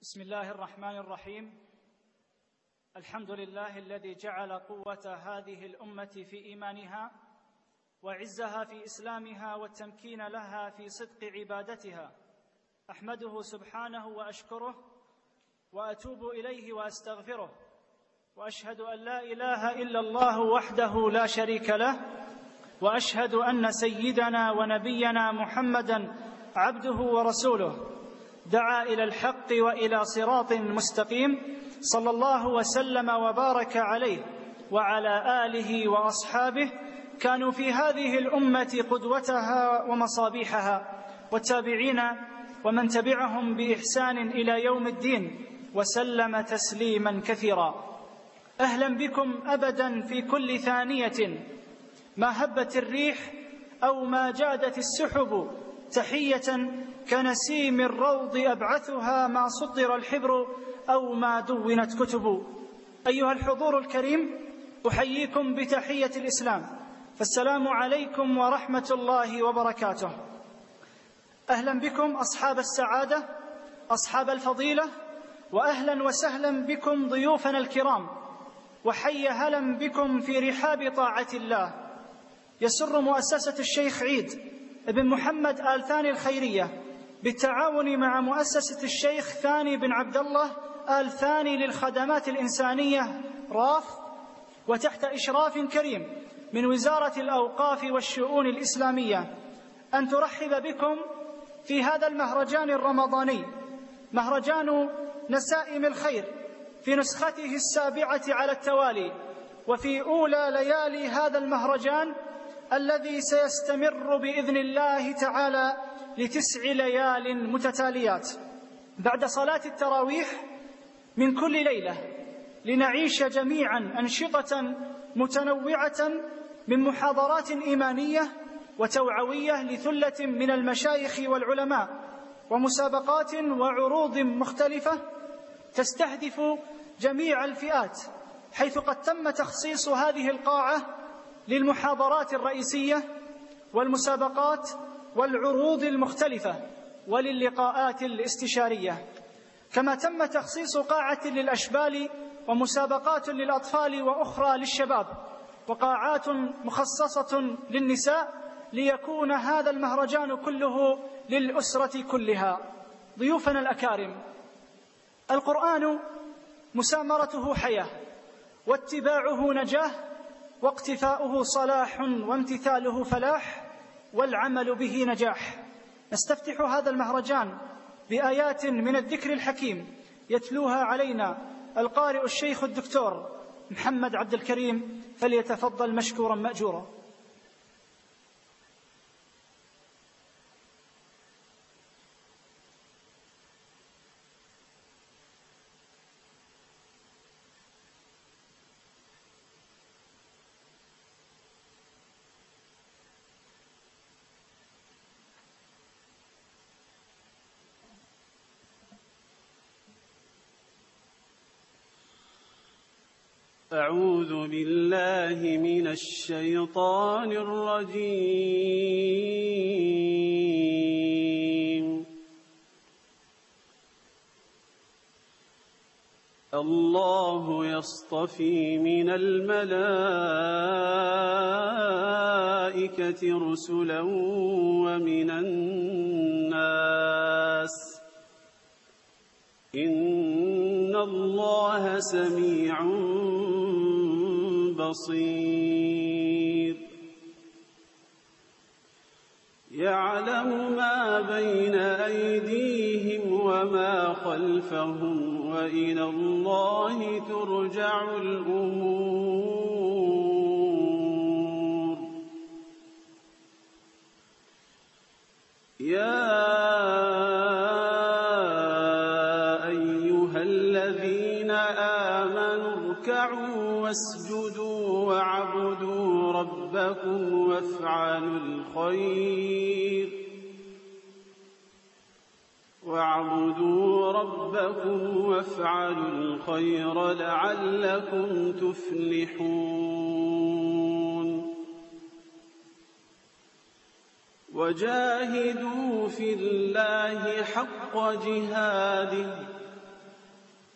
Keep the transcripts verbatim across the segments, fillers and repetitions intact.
بسم الله الرحمن الرحيم. الحمد لله الذي جعل قوة هذه الأمة في إيمانها وعزها في إسلامها والتمكين لها في صدق عبادتها. أحمده سبحانه وأشكره وأتوب إليه وأستغفره، وأشهد أن لا إله إلا الله وحده لا شريك له، وأشهد أن سيدنا ونبينا محمدًا عبده ورسوله دعا إلى الحق وإلى صراط مستقيم، صلى الله وسلم وبارك عليه وعلى آله وأصحابه كانوا في هذه الأمة قدوتها ومصابيحها، والتابعين ومن تبعهم بإحسان إلى يوم الدين، وسلم تسليما كثيرا. أهلا بكم أبدا في كل ثانية ما هبت الريح أو ما جادت السحب، تحية كنسيم الروض أبعثها ما سطر الحبر أو ما دونت كتب. أيها الحضور الكريم، أحييكم بتحية الإسلام، فالسلام عليكم ورحمة الله وبركاته. أهلا بكم أصحاب السعادة، أصحاب الفضيلة، وأهلا وسهلا بكم ضيوفنا الكرام، وحي هلا بكم في رحاب طاعة الله. يسر مؤسسة الشيخ عيد بن محمد آل ثاني الخيرية بالتعاون مع مؤسسة الشيخ ثاني بن عبد الله آل ثاني للخدمات الإنسانية راف، وتحت إشراف كريم من وزارة الأوقاف والشؤون الإسلامية، أن ترحب بكم في هذا المهرجان الرمضاني، مهرجان نسائم الخير، في نسخته السابعة على التوالي، وفي أولى ليالي هذا المهرجان الذي سيستمر بإذن الله تعالى لتسع ليال متتاليات بعد صلاة التراويح من كل ليلة، لنعيش جميعا أنشطة متنوعة من محاضرات إيمانية وتوعوية لثلة من المشايخ والعلماء، ومسابقات وعروض مختلفة تستهدف جميع الفئات، حيث قد تم تخصيص هذه القاعة للمحاضرات الرئيسية والمسابقات والعروض المختلفة وللقاءات الاستشارية، كما تم تخصيص قاعة للأشبال ومسابقات للأطفال وأخرى للشباب وقاعات مخصصة للنساء، ليكون هذا المهرجان كله للأسرة كلها. ضيوفنا الأكارم، القرآن مسامرته حياة، واتباعه نجاة، واقتفاؤه صلاح، وامتثاله فلاح، والعمل به نجاح. نستفتح هذا المهرجان بآيات من الذكر الحكيم يتلوها علينا القارئ الشيخ الدكتور محمد عبد الكريم، فليتفضل مشكورا مأجورا. أعوذ بالله من الشيطان الرجيم. الله يصطفي من الملائكة رسلا ومن الناس، إن الله سميع بصير. يعلم ما بين أيديهم وما خلفهم، وإلى الله ترجع الأمور. يا أيها الذين آمنوا اركعوا واسجدوا واعبدوا ربكم وافعلوا الخير واعبدوا ربكم وافعلوا الخير لعلكم تفلحون. وجاهدوا في الله حق جهاده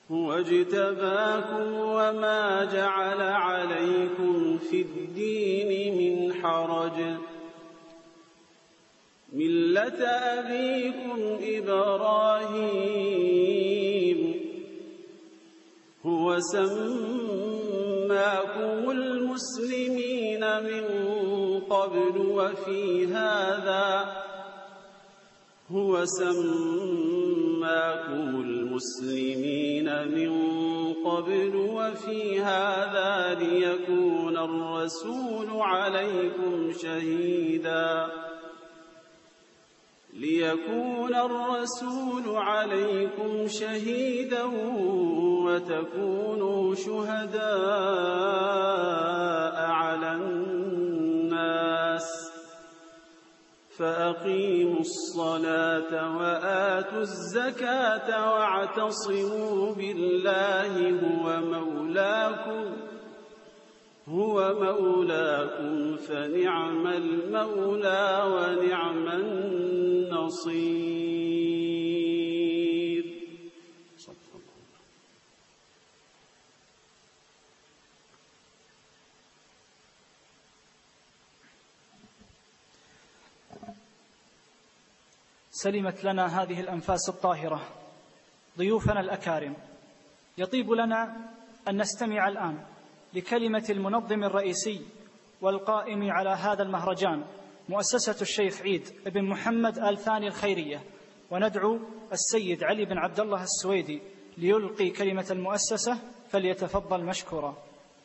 هو اجتباكم وما جعل عليكم في الدين من حرج ملة أبيكم إبراهيم هو سماكم المسلمين من قبل وفي هذا هو سماكم المسلمين من قبل وفي هذا ليكون الرسول عليكم شهيدا ليكون الرسول عليكم شهيدا وتكونوا شهداء على الناس فأقيموا الصلاة وآتوا الزكاة واعتصموا بالله هو مولاكم هو مولاكم فنعم المولى ونعم النصير. سلمت لنا هذه الأنفاس الطاهرة ضيوفنا الأكارم. يطيب لنا أن نستمع الآن لكلمة المنظم الرئيسي والقائم على هذا المهرجان مؤسسة الشيخ عيد بن محمد آل ثاني الخيرية، وندعو السيد علي بن عبد الله السويدي ليلقي كلمة المؤسسة، فليتفضل مشكورا.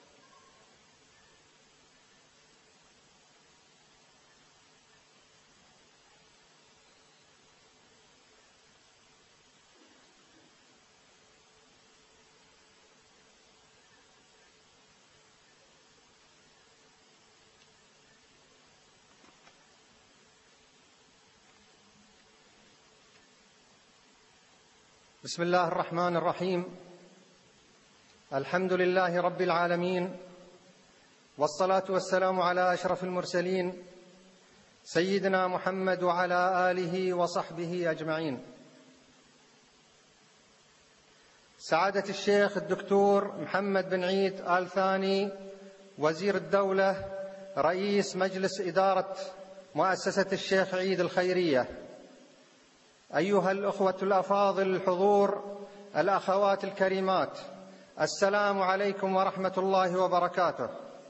بسم الله الرحمن الرحيم. الحمد لله رب العالمين، والصلاة والسلام على أشرف المرسلين سيدنا محمد وعلى آله وصحبه أجمعين. سعادة الشيخ الدكتور محمد بن عيد آل ثاني وزير الدولة رئيس مجلس إدارة مؤسسة الشيخ عيد الخيرية، أيها الأخوة الأفاضل الحضور، الأخوات الكريمات، السلام عليكم ورحمة الله وبركاته.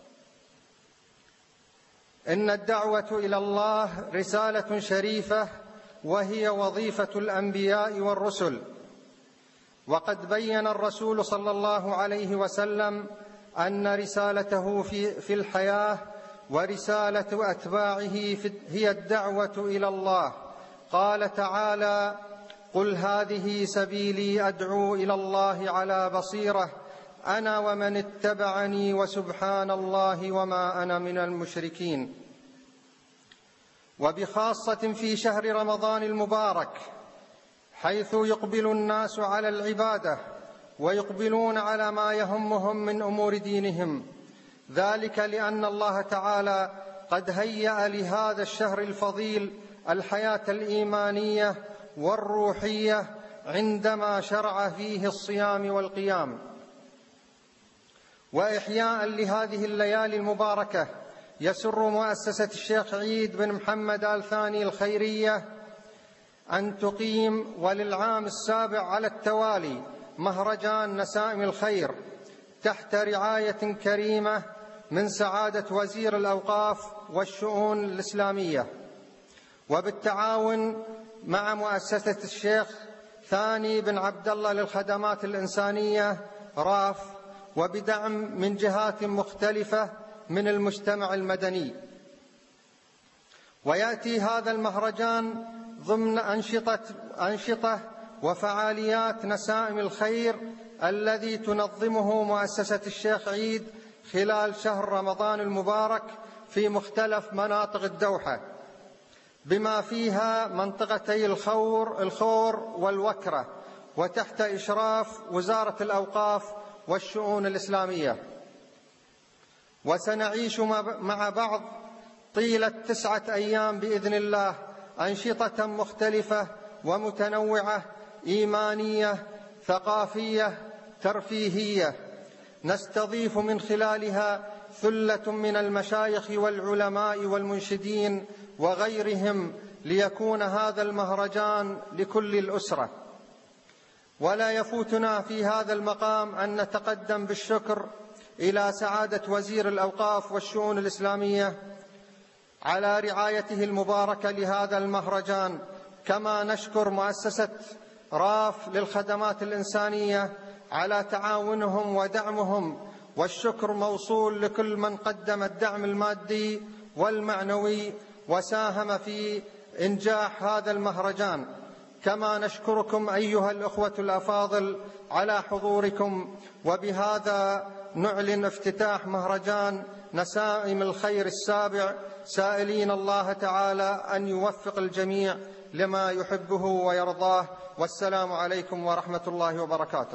إن الدعوة إلى الله رسالة شريفة، وهي وظيفة الأنبياء والرسل، وقد بين الرسول صلى الله عليه وسلم أن رسالته في, في الحياة ورسالة أتباعه هي الدعوة إلى الله. قال تعالى: قل هذه سبيلي أدعو إلى الله على بصيرة أنا ومن اتبعني وسبحان الله وما أنا من المشركين. وبخاصة في شهر رمضان المبارك، حيث يقبل الناس على العبادة ويقبلون على ما يهمهم من أمور دينهم، ذلك لأن الله تعالى قد هيأ لهذا الشهر الفضيل الحياة الإيمانية والروحية عندما شرع فيه الصيام والقيام. وإحياء لهذه الليالي المباركة، يسر مؤسسة الشيخ عيد بن محمد آل ثاني الخيرية أن تقيم وللعام السابع على التوالي مهرجان نسائم الخير تحت رعاية كريمة من سعادة وزير الأوقاف والشؤون الإسلامية، وبالتعاون مع مؤسسة الشيخ ثاني بن عبد الله للخدمات الإنسانية راف، وبدعم من جهات مختلفة من المجتمع المدني. ويأتي هذا المهرجان ضمن أنشطة, أنشطة وفعاليات نسائم الخير الذي تنظمه مؤسسة الشيخ عيد خلال شهر رمضان المبارك في مختلف مناطق الدوحة، بما فيها منطقتي الخور, الخور والوكرة، وتحت إشراف وزارة الأوقاف والشؤون الإسلامية. وسنعيش مع بعض طيلة تسعة أيام بإذن الله أنشطة مختلفة ومتنوعة، إيمانية، ثقافية، ترفيهية نستضيف من خلالها ثلة من المشايخ والعلماء والمنشدين وغيرهم ليكون هذا المهرجان لكل الأسرة. ولا يفوتنا في هذا المقام أن نتقدم بالشكر إلى سعادة وزير الأوقاف والشؤون الإسلامية على رعايته المباركة لهذا المهرجان، كما نشكر مؤسسة راف للخدمات الإنسانية على تعاونهم ودعمهم، والشكر موصول لكل من قدم الدعم المادي والمعنوي وساهم في إنجاح هذا المهرجان. كما نشكركم أيها الأخوة الأفاضل على حضوركم. وبهذا نعلن افتتاح مهرجان نسائم الخير السابع، سائلين الله تعالى أن يوفق الجميع لما يحبه ويرضاه. والسلام عليكم ورحمة الله وبركاته.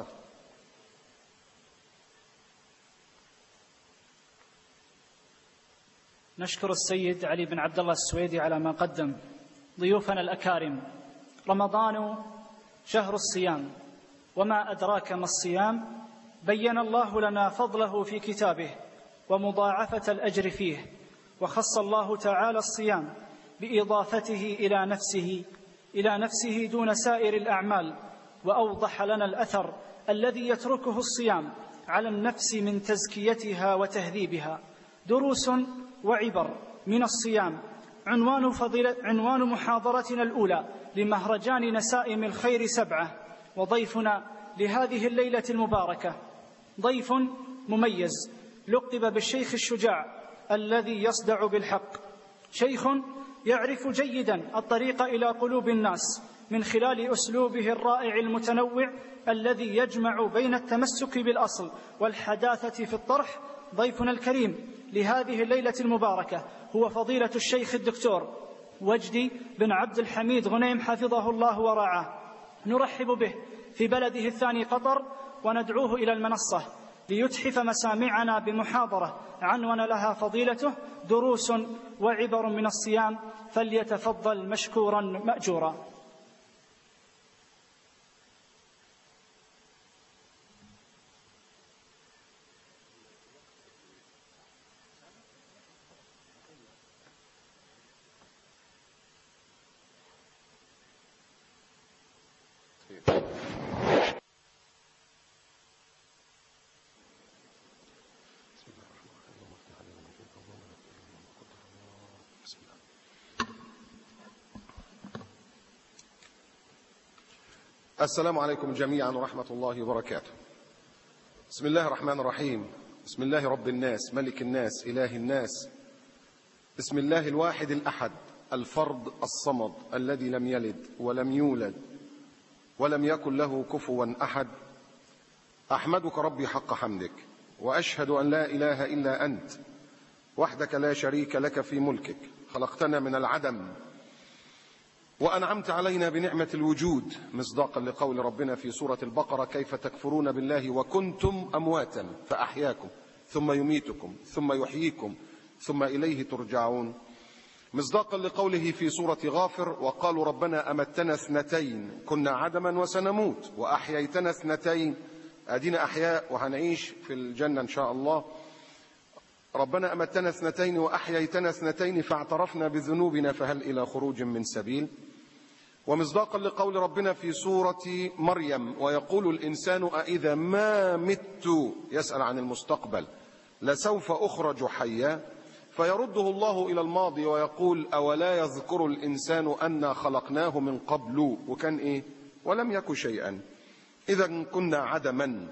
نشكر السيد علي بن عبد الله السويدي على ما قدم. ضيوفنا الأكارم، رمضان شهر الصيام، وما أدراك ما الصيام؟ بين الله لنا فضله في كتابه ومضاعفة الأجر فيه، وخص الله تعالى الصيام بإضافته إلى نفسه إلى نفسه دون سائر الأعمال، وأوضح لنا الأثر الذي يتركه الصيام على النفس من تزكيتها وتهذيبها. دروس وعبر من الصيام عنوان, فضيلة عنوان محاضرتنا الأولى لمهرجان نسائم الخير سبعة. وضيفنا لهذه الليلة المباركة ضيف مميز لقب بالشيخ الشجاع الذي يصدع بالحق، شيخ يعرف جيدا الطريق إلى قلوب الناس من خلال أسلوبه الرائع المتنوع الذي يجمع بين التمسك بالأصل والحداثة في الطرح. ضيفنا الكريم لهذه الليلة المباركة هو فضيلة الشيخ الدكتور وجدي بن عبد الحميد غنيم حفظه الله ورعاه. نرحب به في بلده الثاني قطر، وندعوه إلى المنصة ليتحف مسامعنا بمحاضرة عنوان لها فضيلته دروس وعبر من الصيام، فليتفضل مشكورا مأجورا. السلام عليكم جميعا ورحمة الله وبركاته. بسم الله الرحمن الرحيم. بسم الله رب الناس ملك الناس إله الناس. بسم الله الواحد الأحد الفرد الصمد الذي لم يلد ولم يولد ولم يكن له كفوا أحد. أحمدك ربي حق حمدك، وأشهد أن لا إله إلا أنت وحدك لا شريك لك في ملكك. خلقتنا من العدم وأنعمت علينا بنعمة الوجود، مصداقا لقول ربنا في سورة البقرة: كيف تكفرون بالله وكنتم أمواتا فأحياكم ثم يميتكم ثم يحييكم ثم إليه ترجعون. مصداقا لقوله في سورة غافر: وقالوا ربنا أمتنا اثنتين كنا عدما وسنموت وأحييتنا اثنتين، أدينا أحياء وهنعيش في الجنة إن شاء الله. ربنا أمتنا اثنتين وأحييتنا اثنتين فاعترفنا بذنوبنا فهل إلى خروج من سبيل. ومصداقا لقول ربنا في سورة مريم: ويقول الإنسان أإذا ما مت، يسأل عن المستقبل، لسوف أخرج حيا، فيرده الله إلى الماضي ويقول: أولا يذكر الإنسان أنا خلقناه من قبل وكان إيه ولم يك شيئا، إذا كنا عدما.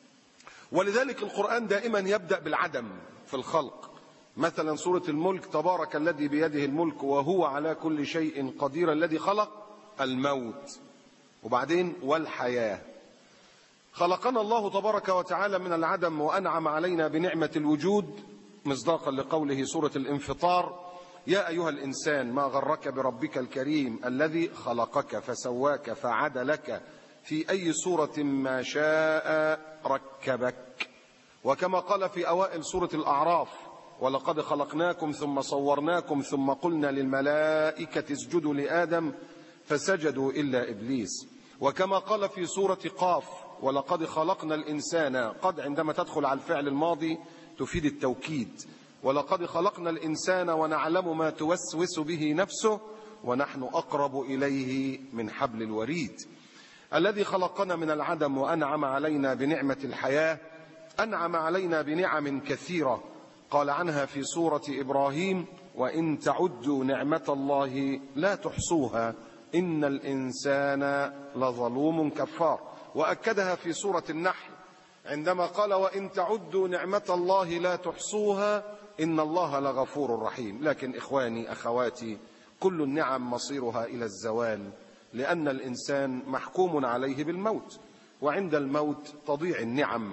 ولذلك القرآن دائما يبدأ بالعدم في الخلق. مثلا سورة الملك: تبارك الذي بيده الملك وهو على كل شيء قدير الذي خلق الموت، وبعدين والحياة. خلقنا الله تبارك وتعالى من العدم وأنعم علينا بنعمة الوجود، مصداقا لقوله سورة الانفطار: يا أيها الإنسان ما غرك بربك الكريم الذي خلقك فسواك فعدلك في أي صورة ما شاء ركبك. وكما قال في أوائل سورة الأعراف: ولقد خلقناكم ثم صورناكم ثم قلنا للملائكة اسجدوا لآدم فسجدوا إلا إبليس. وكما قال في سورة قاف: ولقد خلقنا الإنسان. قد عندما تدخل على الفعل الماضي تفيد التوكيد. ولقد خلقنا الإنسان ونعلم ما توسوس به نفسه ونحن أقرب إليه من حبل الوريد. الذي خلقنا من العدم وأنعم علينا بنعمة الحياة، أنعم علينا بنعم كثيرة قال عنها في سورة إبراهيم: وإن تعدوا نعمة الله لا تحصوها إن الإنسان لظلوم كفار. وأكدها في سورة النحل عندما قال: وإن تعدوا نعمة الله لا تحصوها إن الله لغفور رحيم. لكن إخواني أخواتي، كل النعم مصيرها إلى الزوال، لأن الإنسان محكوم عليه بالموت، وعند الموت تضيع النعم.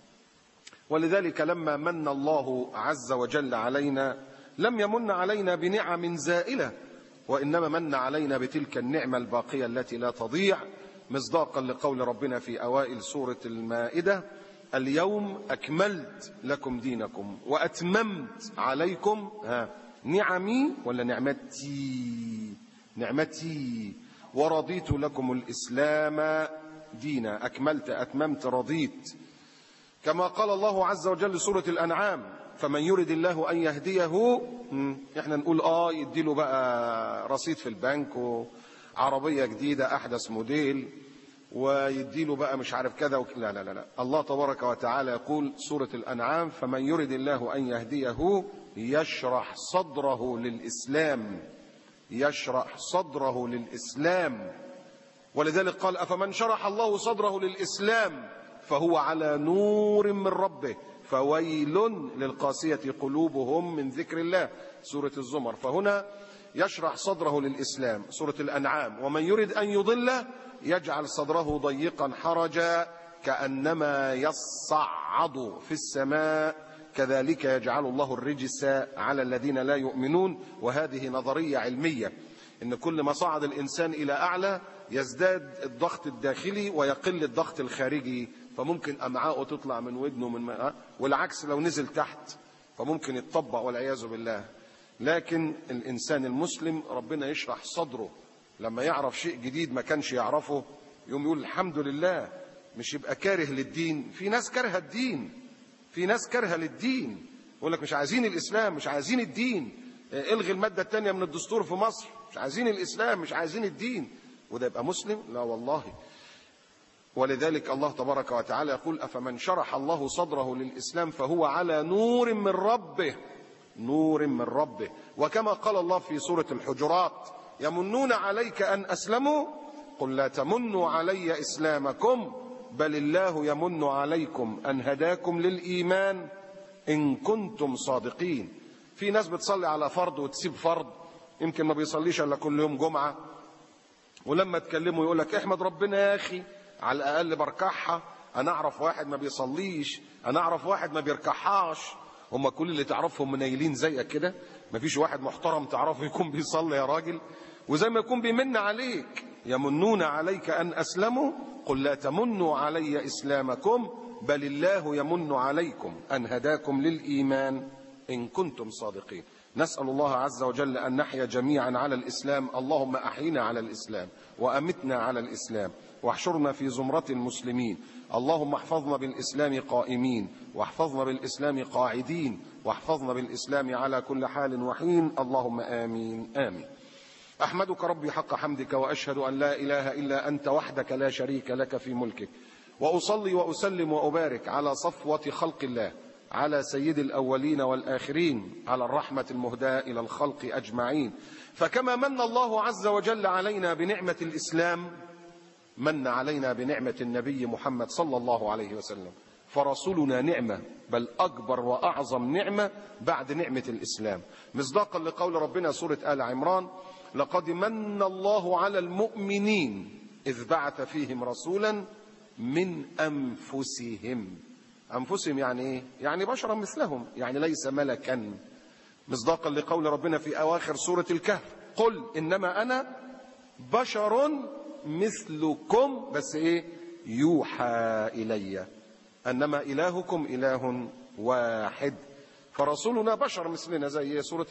ولذلك لما من الله عز وجل علينا لم يمن علينا بنعم زائلة، وإنما من علينا بتلك النعمة الباقية التي لا تضيع، مصداقا لقول ربنا في أوائل سورة المائدة: اليوم أكملت لكم دينكم وأتممت عليكم ها نعمي ولا نعمتي نعمتي ورضيت لكم الإسلام دينا. أكملت، أتممت، رضيت. كما قال الله عز وجل سورة الأنعام: فمن يرد الله أن يهديه، احنا نقول اه يديله بقى رصيد في البنك وعربية جديدة أحدث موديل ويديله بقى مش عارف كذا وك... لا لا لا الله تبارك وتعالى يقول سورة الأنعام: فمن يرد الله أن يهديه يشرح صدره للإسلام، يشرح صدره للإسلام. ولذلك قال: أفمن شرح الله صدره للإسلام فهو على نور من ربه فويل للقاسية قلوبهم من ذكر الله، سورة الزمر. فهنا يشرح صدره للإسلام. سورة الأنعام: ومن يرد أن يضله يجعل صدره ضيقا حرجا كأنما يصعد في السماء كذلك يجعل الله الرجس على الذين لا يؤمنون. وهذه نظرية علمية، إن كل ما صعد الإنسان إلى أعلى يزداد الضغط الداخلي ويقل الضغط الخارجي، فممكن أمعاءه تطلع من ودنه من ماء، والعكس لو نزل تحت فممكن يتطبق والعياذ بالله. لكن الإنسان المسلم ربنا يشرح صدره لما يعرف شيء جديد ما كانش يعرفه، يوم يقول الحمد لله، مش يبقى كاره للدين. في ناس كارهه الدين، في ناس كارهه للدين، يقول لك مش عايزين الإسلام، مش عايزين الدين، الغي المادة الثانية من الدستور في مصر، مش عايزين الإسلام، مش عايزين الدين، وده يبقى مسلم؟ لا والله. ولذلك الله تبارك وتعالى يقول: أفمن شرح الله صدره للإسلام فهو على نور من ربه، نور من ربه. وكما قال الله في سورة الحجرات: يمنون عليك أن أسلموا قل لا تمنوا علي إسلامكم بل الله يمن عليكم أن هداكم للإيمان إن كنتم صادقين. في ناس بتصلي على فرض وتسيب فرض، يمكن ما بيصليش إلا كل يوم جمعة، ولما تكلمه يقول لك احمد ربنا يا أخي على الأقل بركعها. أنا أعرف واحد ما بيصليش، أنا أعرف واحد ما بيركعهاش. هم كل اللي تعرفهم منيلين زيك كده، ما فيش واحد محترم تعرفه يكون بيصلي يا راجل. وزي ما يكون بيمن عليك: يمنون عليك أن أسلموا قل لا تمنوا علي إسلامكم بل الله يمن عليكم أن هداكم للإيمان إن كنتم صادقين. نسأل الله عز وجل أن نحيا جميعا على الإسلام. اللهم أحينا على الإسلام وأمتنا على الإسلام واحشرنا في زمرة المسلمين. اللهم احفظنا بالإسلام قائمين، واحفظنا بالإسلام قاعدين، واحفظنا بالإسلام على كل حال وحين. اللهم آمين آمين. أحمدك ربي حق حمدك، وأشهد أن لا إله إلا أنت وحدك لا شريك لك في ملكك، وأصلي وأسلم وأبارك على صفوة خلق الله، على سيد الأولين والآخرين، على الرحمة المهداة إلى الخلق أجمعين. فكما من الله عز وجل علينا بنعمة الإسلام من علينا بنعمة النبي محمد صلى الله عليه وسلم. فرسولنا نعمة، بل أكبر وأعظم نعمة بعد نعمة الإسلام، مصداقا لقول ربنا سورة آل عمران: لقد من الله على المؤمنين إذ بعث فيهم رسولا من أنفسهم. أنفسهم يعني إيه؟ يعني بشرا مثلهم، يعني ليس ملكا، مصداقا لقول ربنا في أواخر سورة الكهف: قل إنما أنا بشر مثلكم، بس إيه؟ يوحى إلي أنما إلهكم إله واحد. فرسولنا بشر مثلنا، زي سورة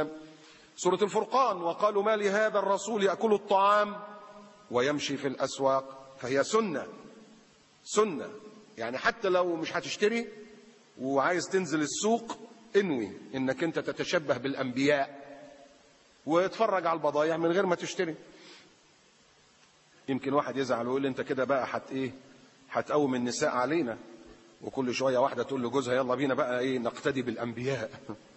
سورة الفرقان: وقالوا ما لهذا الرسول يأكل الطعام ويمشي في الأسواق. فهي سنة سنة. يعني حتى لو مش هتشتري وعايز تنزل السوق، انوي انك انت تتشبه بالانبياء واتفرج على البضايع من غير ما تشتري. يمكن واحد يزعل ويقول انت كده بقى حت ايه هتقوم النساء علينا، وكل شويه واحده تقول لجوزها يلا بينا بقى ايه نقتدي بالانبياء.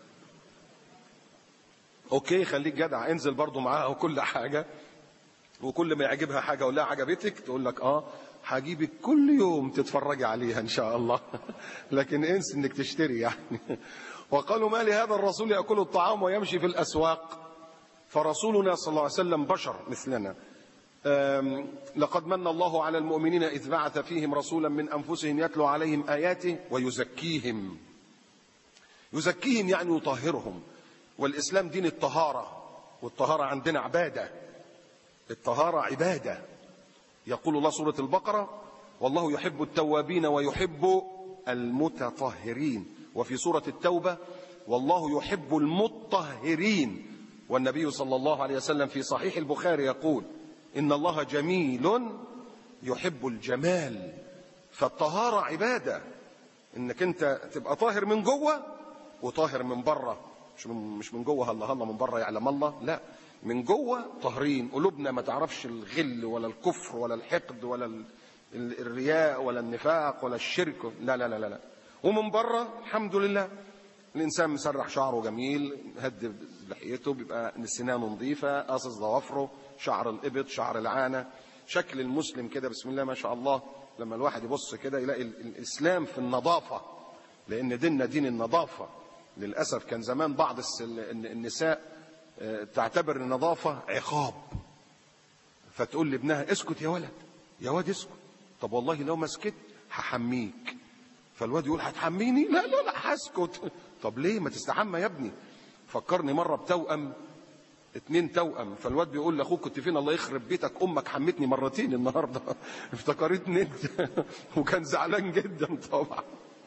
اوكي خليك جدع، انزل برضو معاها وكل حاجه، وكل ما يعجبها حاجه ولا عجبتك تقول لك اه هجيبك كل يوم تتفرجي عليها ان شاء الله. لكن انس انك تشتري يعني. وقالوا ما لهذا الرسول يأكل الطعام ويمشي في الأسواق. فرسولنا صلى الله عليه وسلم بشر مثلنا. لقد من الله على المؤمنين إذ بعث فيهم رسولا من أنفسهم يتلو عليهم آياته ويزكيهم. يزكيهم يعني يطهرهم. والإسلام دين الطهارة، والطهارة عندنا عبادة. الطهارة عبادة. يقول الله سورة البقرة والله يحب التوابين ويحب المتطهرين. وفي سورة التوبة والله يحب المطهرين. والنبي صلى الله عليه وسلم في صحيح البخاري يقول إن الله جميل يحب الجمال. فالطهارة عبادة، إنك أنت تبقى طاهر من جوه وطاهر من بره. مش من مش من جوه الله الله من بره يعلم الله، لا، من جوه طاهرين. قلوبنا ما تعرفش الغل ولا الكفر ولا الحقد ولا الرياء ولا النفاق ولا الشرك، لا لا لا لا. ومن بره الحمد لله الإنسان مسرح شعره جميل، هد لحيته، بيبقى سنانه نظيفة، قاصص ضوافره، شعر الإبط، شعر العانة، شكل المسلم كده بسم الله ما شاء الله. لما الواحد يبص كده يلاقي الإسلام في النظافة، لأن ديننا دين النظافة. للأسف كان زمان بعض النساء تعتبر النظافة عقاب، فتقول لابنها اسكت يا ولد، يا واد اسكت. طب والله لو ما سكت هحميك. فالواد يقول هتحميني؟ لا لا لا هسكت. طب ليه؟ ما تستحمى يا ابني. فكرني مرة بتوأم، اتنين توأم، فالواد بيقول لاخوك كنت فين؟ الله يخرب بيتك امك حمتني مرتين النهارده. افتكرتني انت. وكان زعلان جدا طبعا.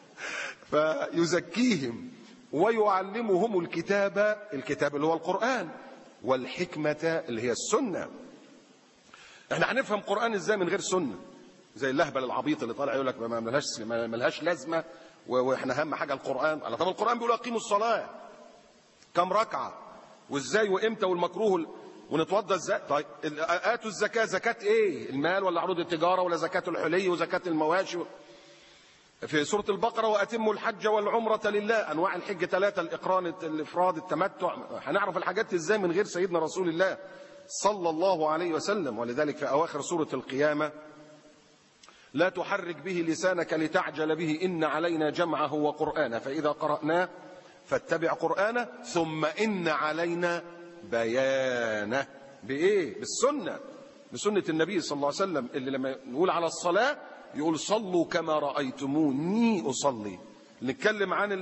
فيزكيهم ويعلمهم الكتاب، الكتاب اللي هو القرآن، والحكمة اللي هي السنة. احنا هنفهم قرآن ازاي من غير سنة؟ زي اللهبل العبيط اللي طالع يقول لك ما ملهاش ما ملهاش لازمة واحنا اهم حاجة القرآن. طب القرآن بيقول اقيموا الصلاة كم ركعة وازاي وامتى والمكروه ونتوضى ازاي. طيب اتوا الزكاة، زكاة ايه؟ المال ولا عروض التجارة ولا زكاة الحلي وزكاة المواشي؟ في سورة البقرة وأتموا الحج والعمرة لله. أنواع الحج ثلاثة، الإقران، الإفراد، التمتع. هنعرف الحاجات إزاي من غير سيدنا رسول الله صلى الله عليه وسلم. ولذلك في أواخر سورة القيامة لا تحرك به لسانك لتعجل به إن علينا جمعه وقرآنه فإذا قرأناه فاتبع قرآنه ثم إن علينا بيانه. بإيه؟ بالسنة، بسنة النبي صلى الله عليه وسلم، اللي لما نقول على الصلاة يقول صلوا كما رأيتموني أصلي. نتكلم عن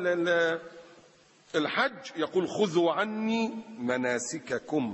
الحج يقول خذوا عني مناسككم.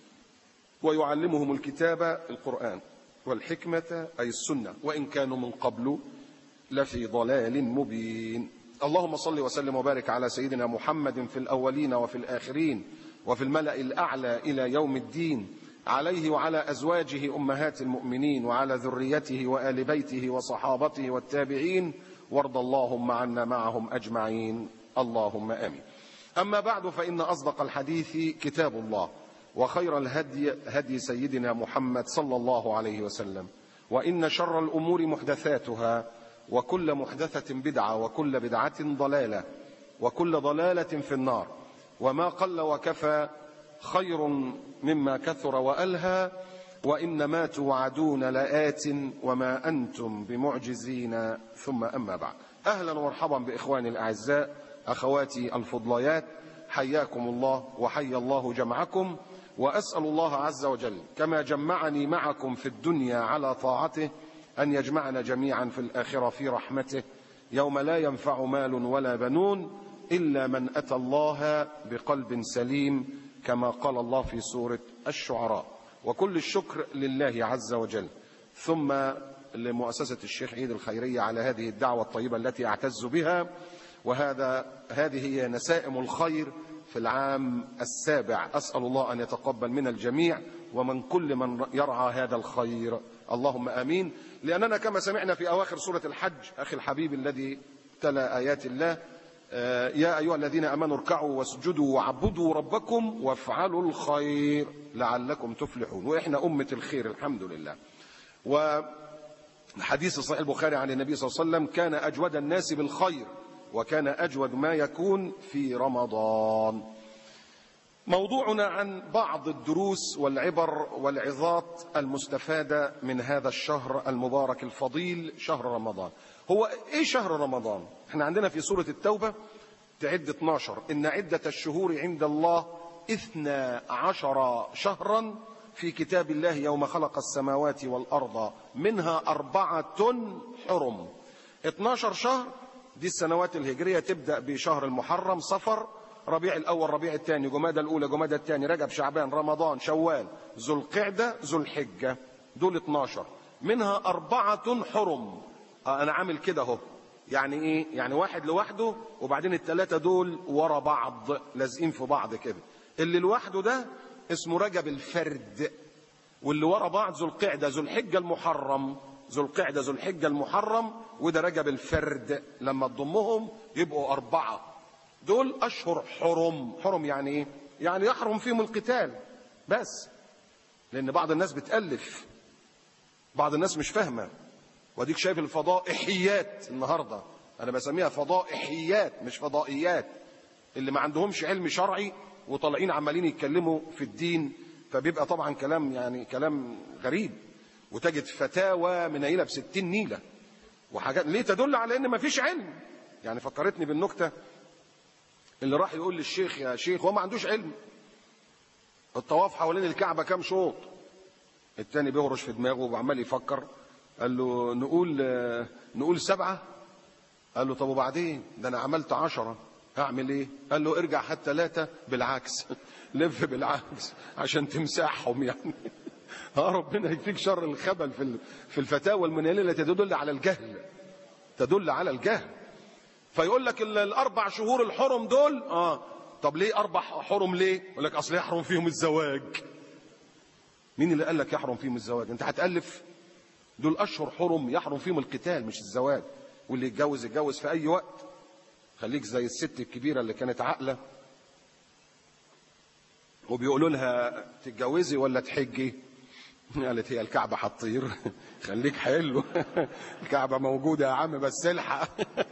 ويعلمهم الكتاب القرآن والحكمة أي السنة وإن كانوا من قبل لفي ضلال مبين. اللهم صل وسلم وبارك على سيدنا محمد في الأولين وفي الآخرين وفي الملأ الأعلى إلى يوم الدين، عليه وعلى أزواجه أمهات المؤمنين وعلى ذريته وآل بيته وصحابته والتابعين، وارض اللهم عنا معهم أجمعين اللهم آمين. أما بعد، فإن أصدق الحديث كتاب الله، وخير الهدي هدي سيدنا محمد صلى الله عليه وسلم، وإن شر الأمور محدثاتها، وكل محدثة بدعة، وكل بدعة ضلالة، وكل ضلالة في النار. وما قل وكفى خير مما كثر وألهى، وإنما توعدون لآت وما أنتم بمعجزين. ثم أما بعد، أهلا ومرحبا بإخواني الأعزاء، أخواتي الفضليات، حياكم الله وحيا الله جمعكم. وأسأل الله عز وجل كما جمعني معكم في الدنيا على طاعته أن يجمعنا جميعا في الآخرة في رحمته، يوم لا ينفع مال ولا بنون إلا من أتى الله بقلب سليم، كما قال الله في سورة الشعراء. وكل الشكر لله عز وجل، ثم لمؤسسة الشيخ عيد الخيرية على هذه الدعوة الطيبة التي أعتز بها. وهذا هذه هي نسائم الخير في العام السابع. أسأل الله أن يتقبل من الجميع ومن كل من يرعى هذا الخير، اللهم آمين. لأننا كما سمعنا في أواخر سورة الحج أخي الحبيب الذي تلا آيات الله، يا أيها الذين آمنوا اركعوا واسجدوا واعبدوا ربكم وافعلوا الخير لعلكم تفلحون. وإحنا أمة الخير الحمد لله. وحديث صحيح البخاري عن النبي صلى الله عليه وسلم: كان أجود الناس بالخير وكان أجود ما يكون في رمضان. موضوعنا عن بعض الدروس والعبر والعظات المستفادة من هذا الشهر المبارك الفضيل شهر رمضان. هو ايه شهر رمضان؟ احنا عندنا في سورة التوبة تعد اثناشر: إن عدة الشهور عند الله اثنا عشر شهرا في كتاب الله يوم خلق السماوات والأرض منها أربعة حرم. اثناشر شهر دي السنوات الهجرية، تبدأ بشهر المحرم، صفر، ربيع الأول، ربيع الثاني، جمادى الأولى، جمادى الثاني، رجب، شعبان، رمضان، شوال، ذو القعدة، ذو الحجة. دول اثناشر، منها أربعة حرم. آه أنا عامل كده اهو، يعني إيه؟ يعني واحد لوحده وبعدين الثلاثة دول ورا بعض لازقين في بعض كده. اللي لوحده ده اسمه رجب الفرد، واللي ورا بعض ذو القعدة، ذو الحجة، المحرم. ذو القعدة، ذو الحجة، المحرم، وده رجب الفرد. لما تضمهم يبقوا أربعة. دول أشهر حرم. حرم يعني إيه؟ يعني يحرم فيهم القتال بس، لأن بعض الناس بتألف، بعض الناس مش فاهمة. وديك شايف الفضائحيات النهاردة، أنا بسميها فضائحيات مش فضائيات، اللي ما عندهمش علم شرعي وطالعين عمالين يتكلموا في الدين، فبيبقى طبعا كلام يعني كلام غريب، وتجد فتاوى منيلة بستين نيلة وحاجات ليه تدل على ان ما فيش علم. يعني فكرتني بالنكتة اللي راح يقول للشيخ: يا شيخ، هو ما عندوش علم، الطواف حوالين الكعبة كام شوط؟ التاني بيهرش في دماغه وعمال يفكر، قال له: نقول نقول سبعة. قال له: طب وبعدين؟ ده انا عملت عشرة، هعمل ايه؟ قال له: ارجع حتى ثلاثة بالعكس، لف بالعكس عشان تمسحهم يعني. ها ربنا يكفيك شر الخبل في في الفتاوى المنيلة التي تدل على الجهل، تدل على الجهل. فيقول لك الاربع شهور الحرم دول، اه طب ليه اربع حرم؟ ليه؟ يقول لك اصل يحرم فيهم الزواج. مين اللي قال لك يحرم فيهم الزواج؟ انت هتألف. دول اشهر حرم يحرم فيهم القتال مش الزواج، واللي يتجوز يتجوز في اي وقت. خليك زي الست الكبيرة اللي كانت عاقلة وبيقولوا لها: تتجوزي ولا تحجي؟ قالت: هي الكعبة هتطير؟ خليك حلو، الكعبة موجودة يا عم بس الحق.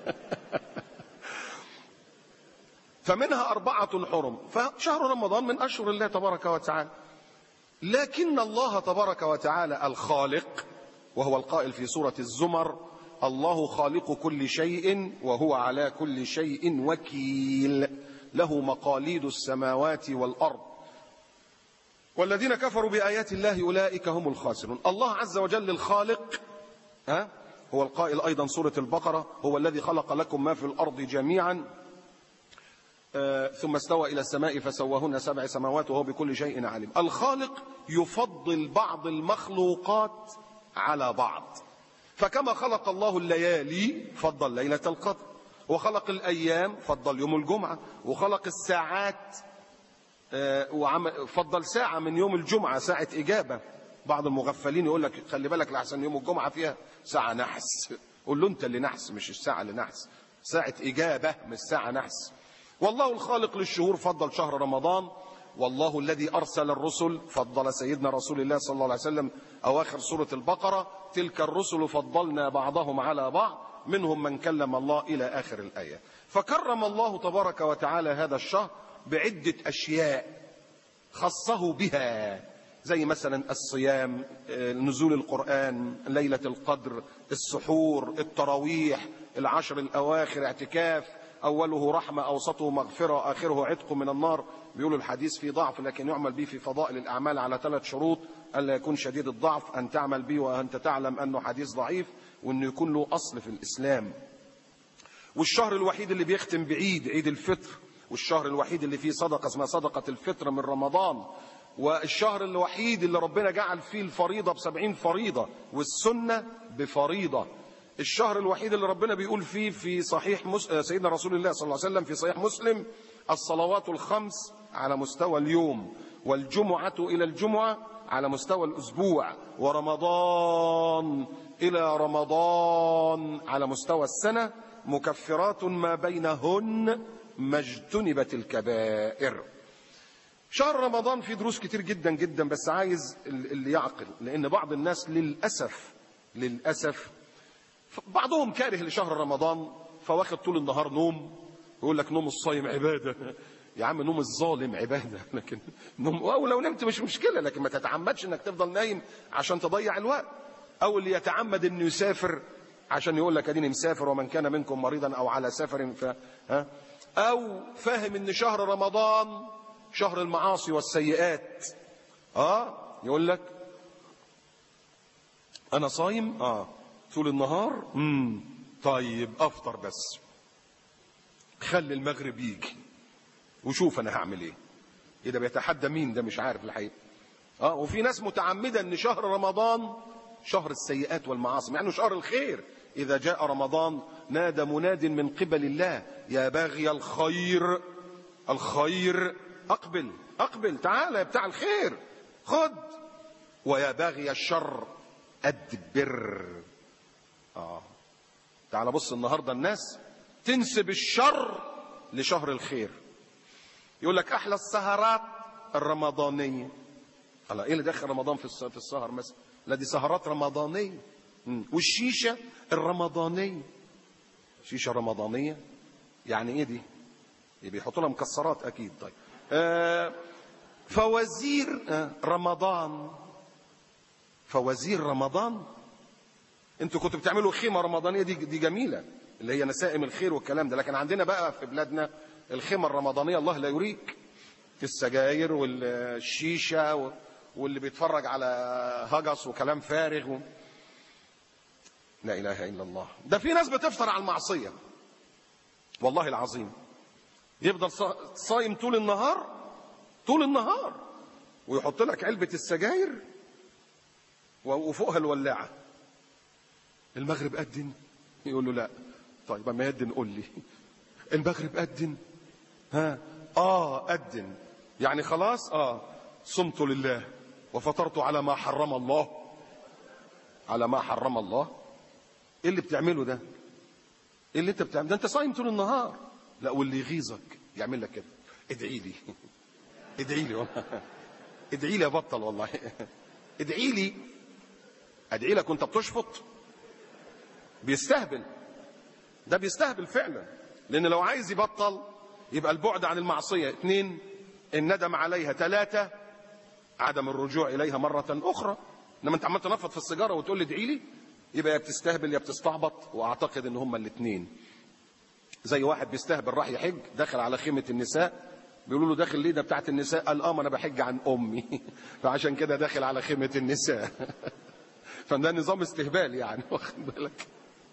فمنها أربعة حرم. فشهر رمضان من أشهر الله تبارك وتعالى، لكن الله تبارك وتعالى الخالق، وهو القائل في سورة الزمر: الله خالق كل شيء وهو على كل شيء وكيل، له مقاليد السماوات والأرض والذين كفروا بآيات الله أولئك هم الخاسرون. الله عز وجل الخالق، ها هو القائل أيضا سورة البقرة: هو الذي خلق لكم ما في الأرض جميعا آه ثم استوى إلى السماء فسواهن سبع سماوات وهو بكل شيء عليم. الخالق يفضل بعض المخلوقات على بعض، فكما خلق الله الليالي فضل ليلة القدر، وخلق الأيام فضل يوم الجمعة، وخلق الساعات وفضل ساعة من يوم الجمعة ساعة إجابة. بعض المغفلين يقول لك: خلي بالك لحسن يوم الجمعة فيها ساعة نحس. قول له: أنت اللي نحس مش الساعة اللي نحس، ساعة إجابة مش ساعة نحس. والله الخالق للشهور فضل شهر رمضان، والله الذي أرسل الرسل فضل سيدنا رسول الله صلى الله عليه وسلم. أواخر سورة البقرة: تلك الرسل فضلنا بعضهم على بعض منهم من كلم الله، إلى آخر الآية. فكرم الله تبارك وتعالى هذا الشهر بعدة أشياء خصه بها، زي مثلا الصيام، نزول القرآن، ليلة القدر، السحور، التراويح، العشر الأواخر، اعتكاف، أوله رحمة، أوسطه مغفرة، آخره عتق من النار. بيقولوا الحديث فيه ضعف لكن يعمل به في فضائل الأعمال على ثلاث شروط: ألا يكون شديد الضعف، أن تعمل به وأنت تعلم أنه حديث ضعيف، وأنه يكون له أصل في الإسلام. والشهر الوحيد اللي بيختم بعيد، عيد الفطر، والشهر الوحيد اللي فيه صدقة اسمها صدقة الفطر من رمضان، والشهر الوحيد اللي ربنا جعل فيه الفريضة بسبعين فريضة والسنة بفريضة. الشهر الوحيد اللي ربنا بيقول فيه في صحيح مس... سيدنا رسول الله صلى الله عليه وسلم في صحيح مسلم: الصلوات الخمس على مستوى اليوم، والجمعة إلى الجمعة على مستوى الأسبوع، ورمضان إلى رمضان على مستوى السنة مكفرات ما بينهن ما اجتنبت الكبائر. شهر رمضان فيه دروس كتير جدا جدا، بس عايز اللي يعقل، لأن بعض الناس للأسف للأسف بعضهم كاره لشهر رمضان، فواخد طول النهار نوم، يقول لك نوم الصايم عبادة. يا عم نوم الظالم عبادة، لكن نوم أو لو نمت مش مشكلة، لكن ما تتعمدش انك تفضل نايم عشان تضيع الوقت. او اللي يتعمد انه يسافر عشان يقول لك اديني مسافر ومن كان منكم مريضا او على سفر، ف ها او فاهم ان شهر رمضان شهر المعاصي والسيئات. اه يقول لك انا صايم اه طول النهار، امم طيب افطر بس، خلي المغرب يجي وشوف انا هعمل ايه. ايه ده بيتحدى مين ده؟ مش عارف الحقيقه. اه وفي ناس متعمده ان شهر رمضان شهر السيئات والمعاصي، مع انه شهر الخير. اذا جاء رمضان نادى مناد من قبل الله يا باغي الخير الخير اقبل اقبل، تعال يا بتاع الخير خد، ويا باغي الشر ادبر. اه تعال بص النهارده الناس تنسب الشر لشهر الخير، يقول لك احلى السهرات الرمضانيه. الله، ايه اللي دخل رمضان في في السهر مثلا؟ لا دي سهرات رمضانيه. والشيشه الرمضانيه، شيشه رمضانيه يعني ايه دي؟ بيحطوا لها مكسرات اكيد. طيب آه فوازير آه رمضان، فوازير رمضان. انتوا كنتوا بتعملوا خيمه رمضانيه، دي دي جميله اللي هي نسائم الخير والكلام ده، لكن عندنا بقى في بلادنا الخيمه الرمضانيه الله لا يريك، في السجاير والشيشه واللي بيتفرج على هجس وكلام فارغ و... لا اله الا الله. ده في ناس بتفطر على المعصيه والله العظيم، يفضل صايم طول النهار طول النهار ويحط لك علبه السجاير وفوقها الولاعه. المغرب أذن، يقول له لا. طيب ما يأذن قول لي المغرب أذن، ها اه أذن يعني خلاص اه صمت لله وفطرت على ما حرم الله، على ما حرم الله. ايه اللي بتعمله ده؟ ايه اللي انت بتعمله ده؟ انت صايم طول النهار. لا واللي يغيظك يعمل لك كده، ادعي لي ادعي لي والله ادعي لي ابطل والله ادعي لي ادعي لك وانت بتشفط. بيستهبل، ده بيستهبل فعلا، لان لو عايز يبطل يبقى البعد عن المعصيه، اثنين الندم عليها، ثلاثه عدم الرجوع اليها مره اخرى. انما انت عمال تنفض في السيجاره وتقول لي ادعي لي، يبقى يا بتستهبل يا بتستعبط. واعتقد ان هما الاثنين. زي واحد بيستهبل راح يحج، دخل على خيمه النساء، بيقولوا له داخل ليه؟ ده بتاعت النساء. قال اه ما انا بحج عن امي فعشان كده داخل على خيمه النساء فده نظام استهبال يعني، واخد بالك.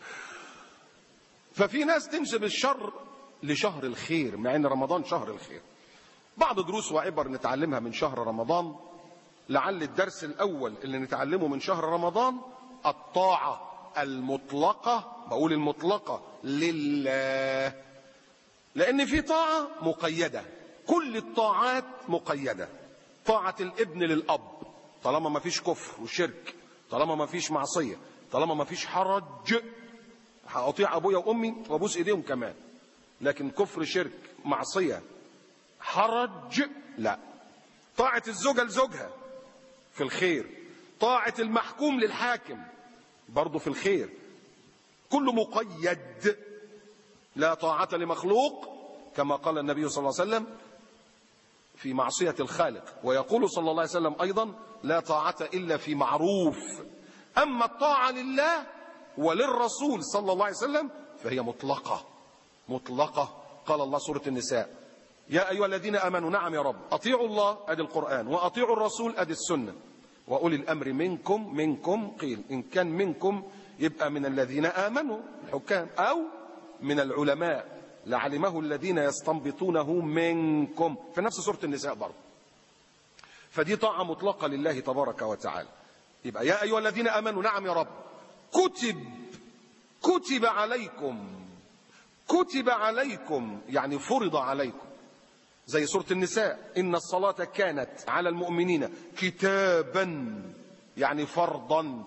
ففي ناس تنسب الشر لشهر الخير مع ان رمضان شهر الخير. بعض دروس وعبر نتعلمها من شهر رمضان. لعل الدرس الاول اللي نتعلمه من شهر رمضان الطاعة المطلقة، بقول المطلقة لله، لان في طاعة مقيدة، كل الطاعات مقيدة. طاعة الابن للاب طالما ما فيش كفر وشرك، طالما ما فيش معصية، طالما ما فيش حرج، هأطيع أبويا وأمي وأبوس إيديهم كمان. لكن كفر شرك معصية حرج لا. طاعة الزوجة لزوجها في الخير، طاعة المحكوم للحاكم برضو في الخير، كله مقيد. لا طاعة لمخلوق كما قال النبي صلى الله عليه وسلم في معصية الخالق، ويقول صلى الله عليه وسلم أيضا لا طاعة إلا في معروف. أما الطاعة لله وللرسول صلى الله عليه وسلم فهي مطلقة مطلقة. قال الله سورة النساء يا أيها الذين آمنوا، نعم يا رب، أطيعوا الله أدي القرآن، وأطيعوا الرسول أدي السنة، وأولي الأمر منكم. منكم قيل إن كان منكم يبقى من الذين آمنوا الحكام، أو من العلماء لعلمه الذين يستنبطونه منكم، في نفس سورة النساء برضه. فدي طاعة مطلقة لله تبارك وتعالى. يبقى يا أيها الذين آمنوا، نعم يا رب، كتب كتب عليكم كتب عليكم يعني فرض عليكم. زي سورة النساء، إن الصلاة كانت على المؤمنين كتابا يعني فرضا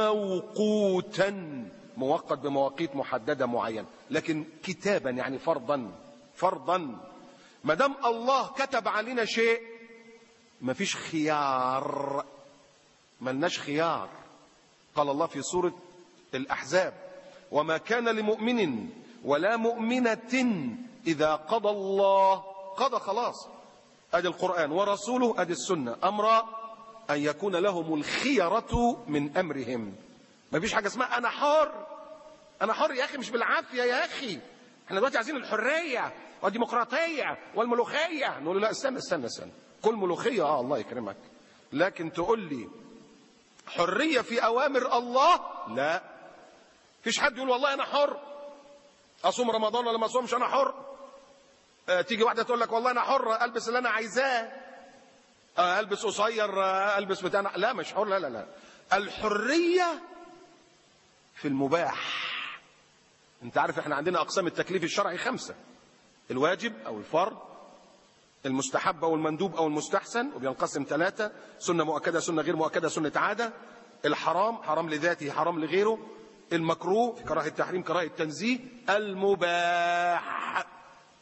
موقوتا، موقت بمواقيت محددة معينة، لكن كتابا يعني فرضا فرضا. ما دام الله كتب علينا شيء مفيش خيار، ملناش خيار. قال الله في سورة الأحزاب وما كان لمؤمن ولا مؤمنة إذا قضى الله، قضى خلاص، أدي القرآن، ورسوله أدي السنة، أمر أن يكون لهم الخيرة من أمرهم. ما فيش حاجة اسمها أنا حر، أنا حر يا أخي مش بالعافية يا أخي، احنا دلوقتي عايزين الحرية والديمقراطية والملوخية. نقول له لا استنى استنى استنى، كل ملوخية اه الله يكرمك، لكن تقول لي حرية في أوامر الله لا. فيش حد يقول والله أنا حر أصوم رمضان ولا ما أصومش أنا حر. آه تيجي واحدة تقول لك والله أنا حر ألبس اللي أنا عايزاه، آه ألبس قصير، آه ألبس بتاع، لا مش حر، لا لا لا. الحرية في المباح. أنت عارف إحنا عندنا أقسام التكليف الشرعي خمسة: الواجب أو الفرض، المستحب أو المندوب أو المستحسن، وبينقسم ثلاثة: سنة مؤكدة، سنة غير مؤكدة، سنة عادة. الحرام حرام لذاته حرام لغيره، المكروه في كراهة التحريم كراهة التنزيه، المباح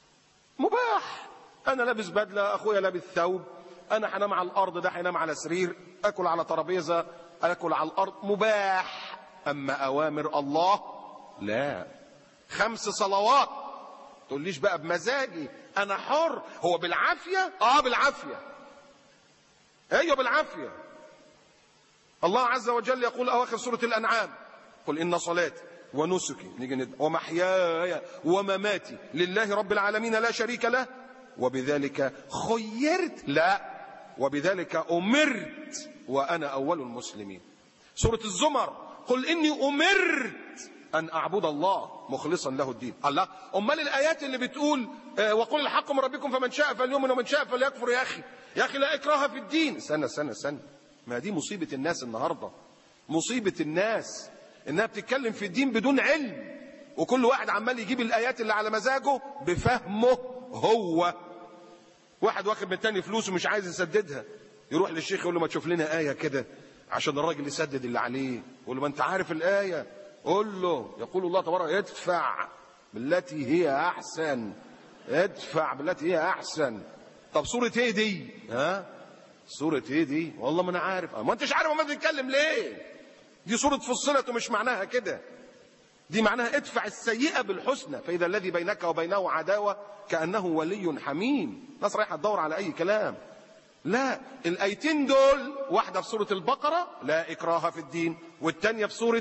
مباح. أنا لابس بدلة، أخويا لابس ثوب، أنا هنام على الأرض، ده هينام على سرير، أكل على ترابيزة، أكل على الأرض، مباح. أما أوامر الله لا. خمس صلوات تقوليش بقى بمزاجي أنا حر، هو بالعافية؟ آه بالعافية، أيوه بالعافية. الله عز وجل يقول أواخر سورة الأنعام قل إن صلاتي ونسكي نيجي ومحياي ومماتي لله رب العالمين لا شريك له وبذلك خيرت، لا وبذلك أمرت وأنا أول المسلمين. سورة الزمر قل إني أمرت أن أعبد الله مخلصا له الدين. الله، أمال الآيات اللي بتقول آه وقل الحق من ربكم فمن شاء فليؤمن ومن شاء فليكفر، يا أخي يا أخي لا إكراه في الدين. استنى استنى استنى، ما دي مصيبة الناس النهاردة، مصيبة الناس إنها بتتكلم في الدين بدون علم، وكل واحد عمال يجيب الآيات اللي على مزاجه بفهمه هو. واحد واخد من التاني فلوس ومش عايز يسددها، يروح للشيخ يقول له ما تشوف لنا آية كده عشان الراجل يسدد اللي عليه. يقول له ما أنت عارف الآية. قول له يقول الله تبارك ادفع بالتي هي أحسن، ادفع بالتي هي أحسن. طب سورة ايه دي؟ ها؟ سورة ايه دي؟ والله ما أنا عارف. ما أنتش عارف ما بتتكلم ليه؟ دي سورة فصلت ومش معناها كده، دي معناها ادفع السيئة بالحسنى فإذا الذي بينك وبينه عداوة كأنه ولي حميم. ناس رايحة تدور على أي كلام. لا، الآيتين دول واحدة في سورة البقرة لا إكراه في الدين، والتانية في سورة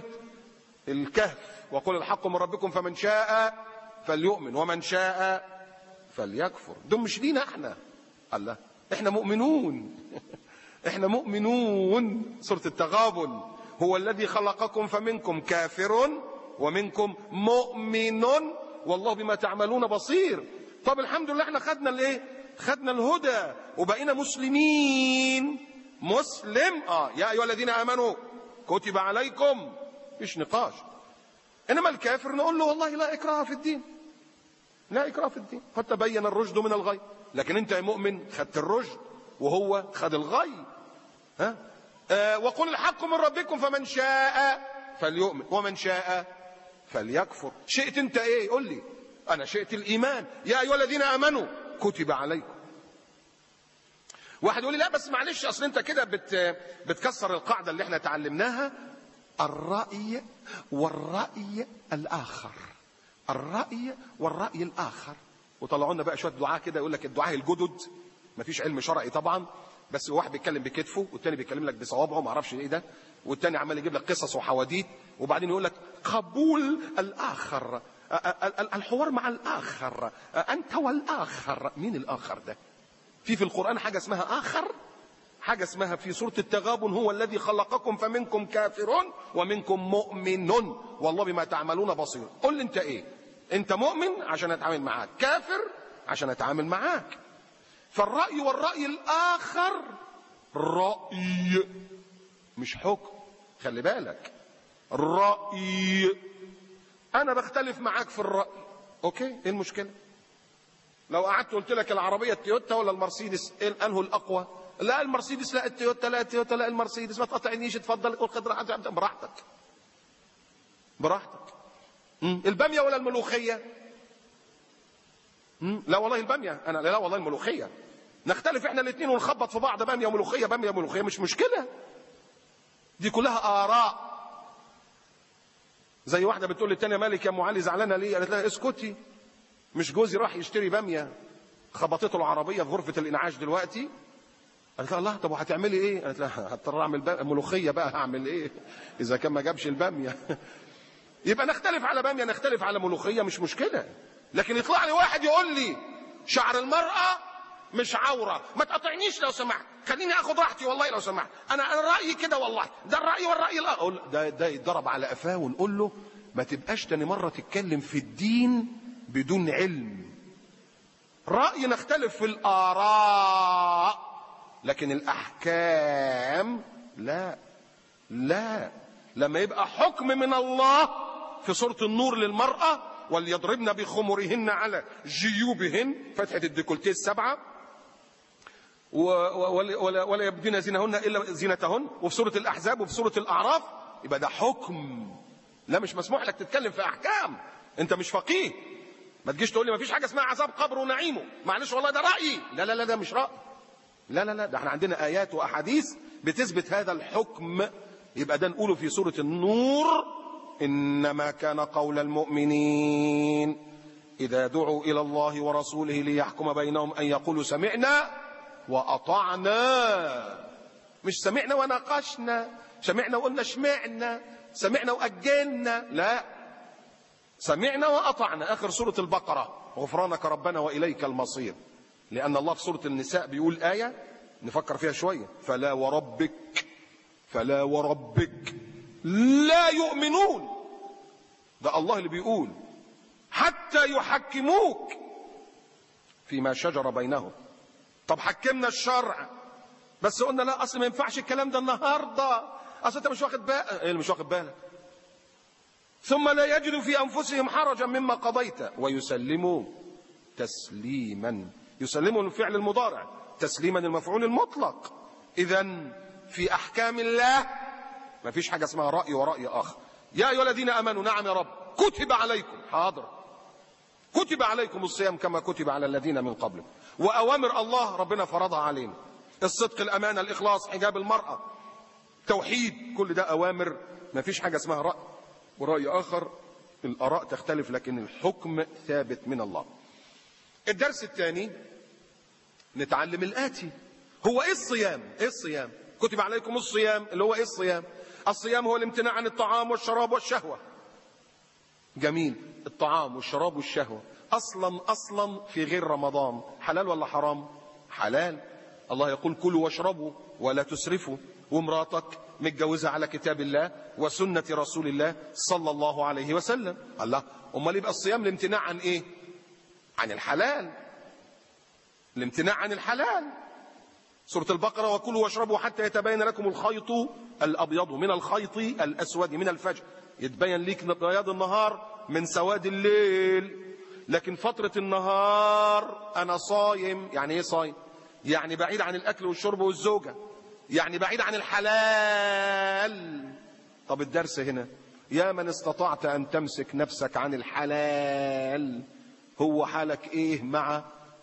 الكهف وقل الحق من ربكم فمن شاء فليؤمن ومن شاء فليكفر. دول مش لينا احنا، الله احنا مؤمنون احنا مؤمنون. سورة التغابن هو الذي خلقكم فمنكم كافر ومنكم مؤمن والله بما تعملون بصير. طب الحمد لله احنا خدنا الايه؟ خدنا الهدى وبقينا مسلمين. مسلم اه يا ايها الذين امنوا كتب عليكم، مش نقاش. انما الكافر نقول له والله لا اكراه في الدين، لا اكراه في الدين، قد تبين الرشد من الغي. لكن انت يا مؤمن خدت الرشد وهو خد الغي. ها آه وقل الحق من ربكم فمن شاء فليؤمن ومن شاء فليكفر. شئت انت ايه؟ قول لي. انا شئت الايمان، يا ايها الذين امنوا كتب عليكم. واحد يقول لي لا بس معلش اصل انت كده بت بتكسر القاعده اللي احنا اتعلمناها، الرأي والرأي الآخر، الرأي والرأي الآخر. وطلعوا لنا بقى شويه دعاء كده يقول لك الدعاء الجدد، مفيش علم شرعي طبعا، بس واحد بيتكلم بكتفه والتاني بيتكلم لك بصوابعه ما اعرفش ايه ده، والتاني عمال يجيب لك قصص وحواديت، وبعدين يقول لك قبول الآخر، الحوار مع الآخر، أنت والآخر. مين الآخر ده؟ في في القرآن حاجة اسمها آخر؟ حاجة اسمها في سورة التغابن هو الذي خلقكم فمنكم كافر ومنكم مؤمن والله بما تعملون بصير. قل لي انت ايه؟ انت مؤمن عشان اتعامل معاك، كافر عشان اتعامل معاك. فالرأي والرأي الآخر رأي مش حكم، خلي بالك. رأي، انا بختلف معاك في الرأي، اوكي ايه المشكلة؟ لو قعدت قلت لك العربيه التويوتا ولا المرسيدس انه الاقوى؟ لا المرسيدس، لا التويوتا، لا التويوتا، لا المرسيدس. ما تقاطعنيش، اتفضل خد راحتك براحتك براحتك. الباميه ولا الملوخيه؟ لا والله الباميه. انا لا والله الملوخيه. نختلف احنا الاثنين ونخبط في بعض، باميه وملوخيه، باميه وملوخيه، مش مشكله. دي كلها اراء. زي واحده بتقول للتانيه مالك يا ام علي زعلانه ليه؟ قالت لها اسكتي، مش جوزي راح يشتري باميه خبطته العربيه في غرفه الانعاش دلوقتي. قالت لها الله، طب وهتعملي ايه؟ قالت لها هضطر اعمل ملوخيه بقى، هعمل ايه اذا كان ما جابش الباميه؟ يبقى نختلف على باميه، نختلف على ملوخيه، مش مشكله. لكن يطلع لي واحد يقول لي شعر المراه مش عوره، ما تقاطعنيش لو سمحت، خليني اخد راحتي والله لو سمحت، انا انا رايي كده والله، ده الراي والراي لا. اقول ده ده يتضرب على قفاه ونقول له ما تبقاش تاني مره تتكلم في الدين بدون علم. راي نختلف في الاراء، لكن الاحكام لا لا. لما يبقى حكم من الله في سوره النور للمراه وليضربن بخمرهن على جيوبهن، فتحه الديكولتيه السبعه، ولا ولا يبدين زينهن الا زينتهن، وفي سوره الاحزاب وفي سوره الاعراف، يبقى ده حكم. لا مش مسموح لك تتكلم في احكام، انت مش فقيه. ما تجيش تقول لي ما فيش حاجه اسمها عذاب قبر ونعيمه، معلش والله ده رايي. لا لا لا ده مش راي، لا لا لا ده احنا عندنا ايات واحاديث بتثبت هذا الحكم. يبقى ده نقوله في سوره النور: انما كان قول المؤمنين اذا دعوا الى الله ورسوله ليحكم بينهم ان يقولوا سمعنا واطعنا. مش سمعنا وناقشنا، سمعنا وقلنا اشمعنا، سمعنا واجلنا، لا، سمعنا واطعنا. اخر سوره البقره: غفرانك ربنا واليك المصير. لان الله في سوره النساء بيقول ايه نفكر فيها شويه: فلا وربك فلا وربك لا يؤمنون. ده الله اللي بيقول حتى يحكموك فيما شجر بينهم. طب حكمنا الشرع، بس قلنا لا اصل ما ينفعش الكلام ده النهارده، اصل انت مش واخد بالك. ايه اللي مش واخد بالك؟ ثم لا يجدوا في انفسهم حرجا مما قضيت ويسلموا تسليما. يسلموا الفعل المضارع، تسليما المفعول المطلق. اذن في احكام الله ما فيش حاجه اسمها راي وراي اخر. يا ايها الذين امنوا، نعم يا رب، كتب عليكم، حاضر، كتب عليكم الصيام كما كتب على الذين من قبلكم. واوامر الله ربنا فرضها علينا: الصدق، الامانه، الاخلاص، حجاب المراه، توحيد، كل ده اوامر. ما فيش حاجه اسمها راي وراي اخر. الاراء تختلف لكن الحكم ثابت من الله. الدرس الثاني نتعلم الاتي: هو ايه الصيام؟ ايه الصيام؟ كتب عليكم الصيام، اللي هو ايه الصيام؟ الصيام هو الامتناع عن الطعام والشراب والشهوه. جميل. الطعام والشراب والشهوه اصلا اصلا في غير رمضان حلال ولا حرام؟ حلال. الله يقول كلوا واشربوا ولا تسرفوا. وامراتك متجوزه على كتاب الله وسنه رسول الله صلى الله عليه وسلم. الله، امال يبقى الصيام الامتناع عن ايه؟ عن الحلال. الامتناع عن الحلال. سورة البقرة: وكلوا واشربوا حتى يتبين لكم الخيط الأبيض من الخيط الأسود من الفجر. يتبين ليك بياض النهار من سواد الليل. لكن فترة النهار أنا صايم. يعني إيه صايم؟ يعني بعيد عن الأكل والشرب والزوجة، يعني بعيد عن الحلال. طب الدرس هنا: يا من استطعت أن تمسك نفسك عن الحلال، هو حالك إيه مع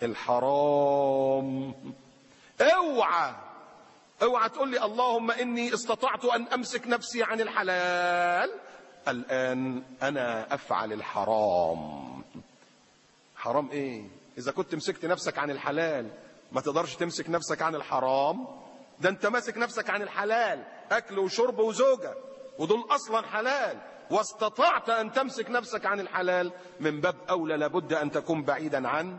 الحرام؟ اوعى اوعى تقول لي اللهم اني استطعت ان امسك نفسي عن الحلال، الان انا افعل الحرام. حرام ايه؟ اذا كنت مسكت نفسك عن الحلال ما تقدرش تمسك نفسك عن الحرام. ده انت ماسك نفسك عن الحلال، اكل وشرب وزوجة، ودول اصلا حلال. واستطعت ان تمسك نفسك عن الحلال، من باب اولى لابد ان تكون بعيدا عن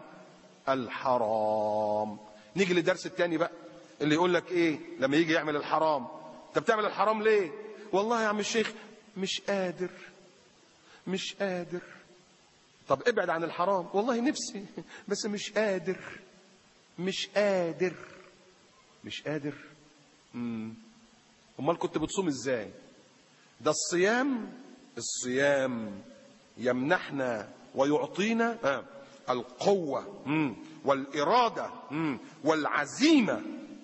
الحرام. نيجي للدرس الثاني بقى، اللي يقول لك ايه لما يجي يعمل الحرام؟ انت بتعمل الحرام ليه؟ والله يا عم الشيخ مش قادر مش قادر. طب ابعد عن الحرام. والله نفسي بس مش قادر مش قادر مش قادر. امم امال كنت بتصوم ازاي؟ ده الصيام الصيام يمنحنا ويعطينا القوة والإرادة والعزيمة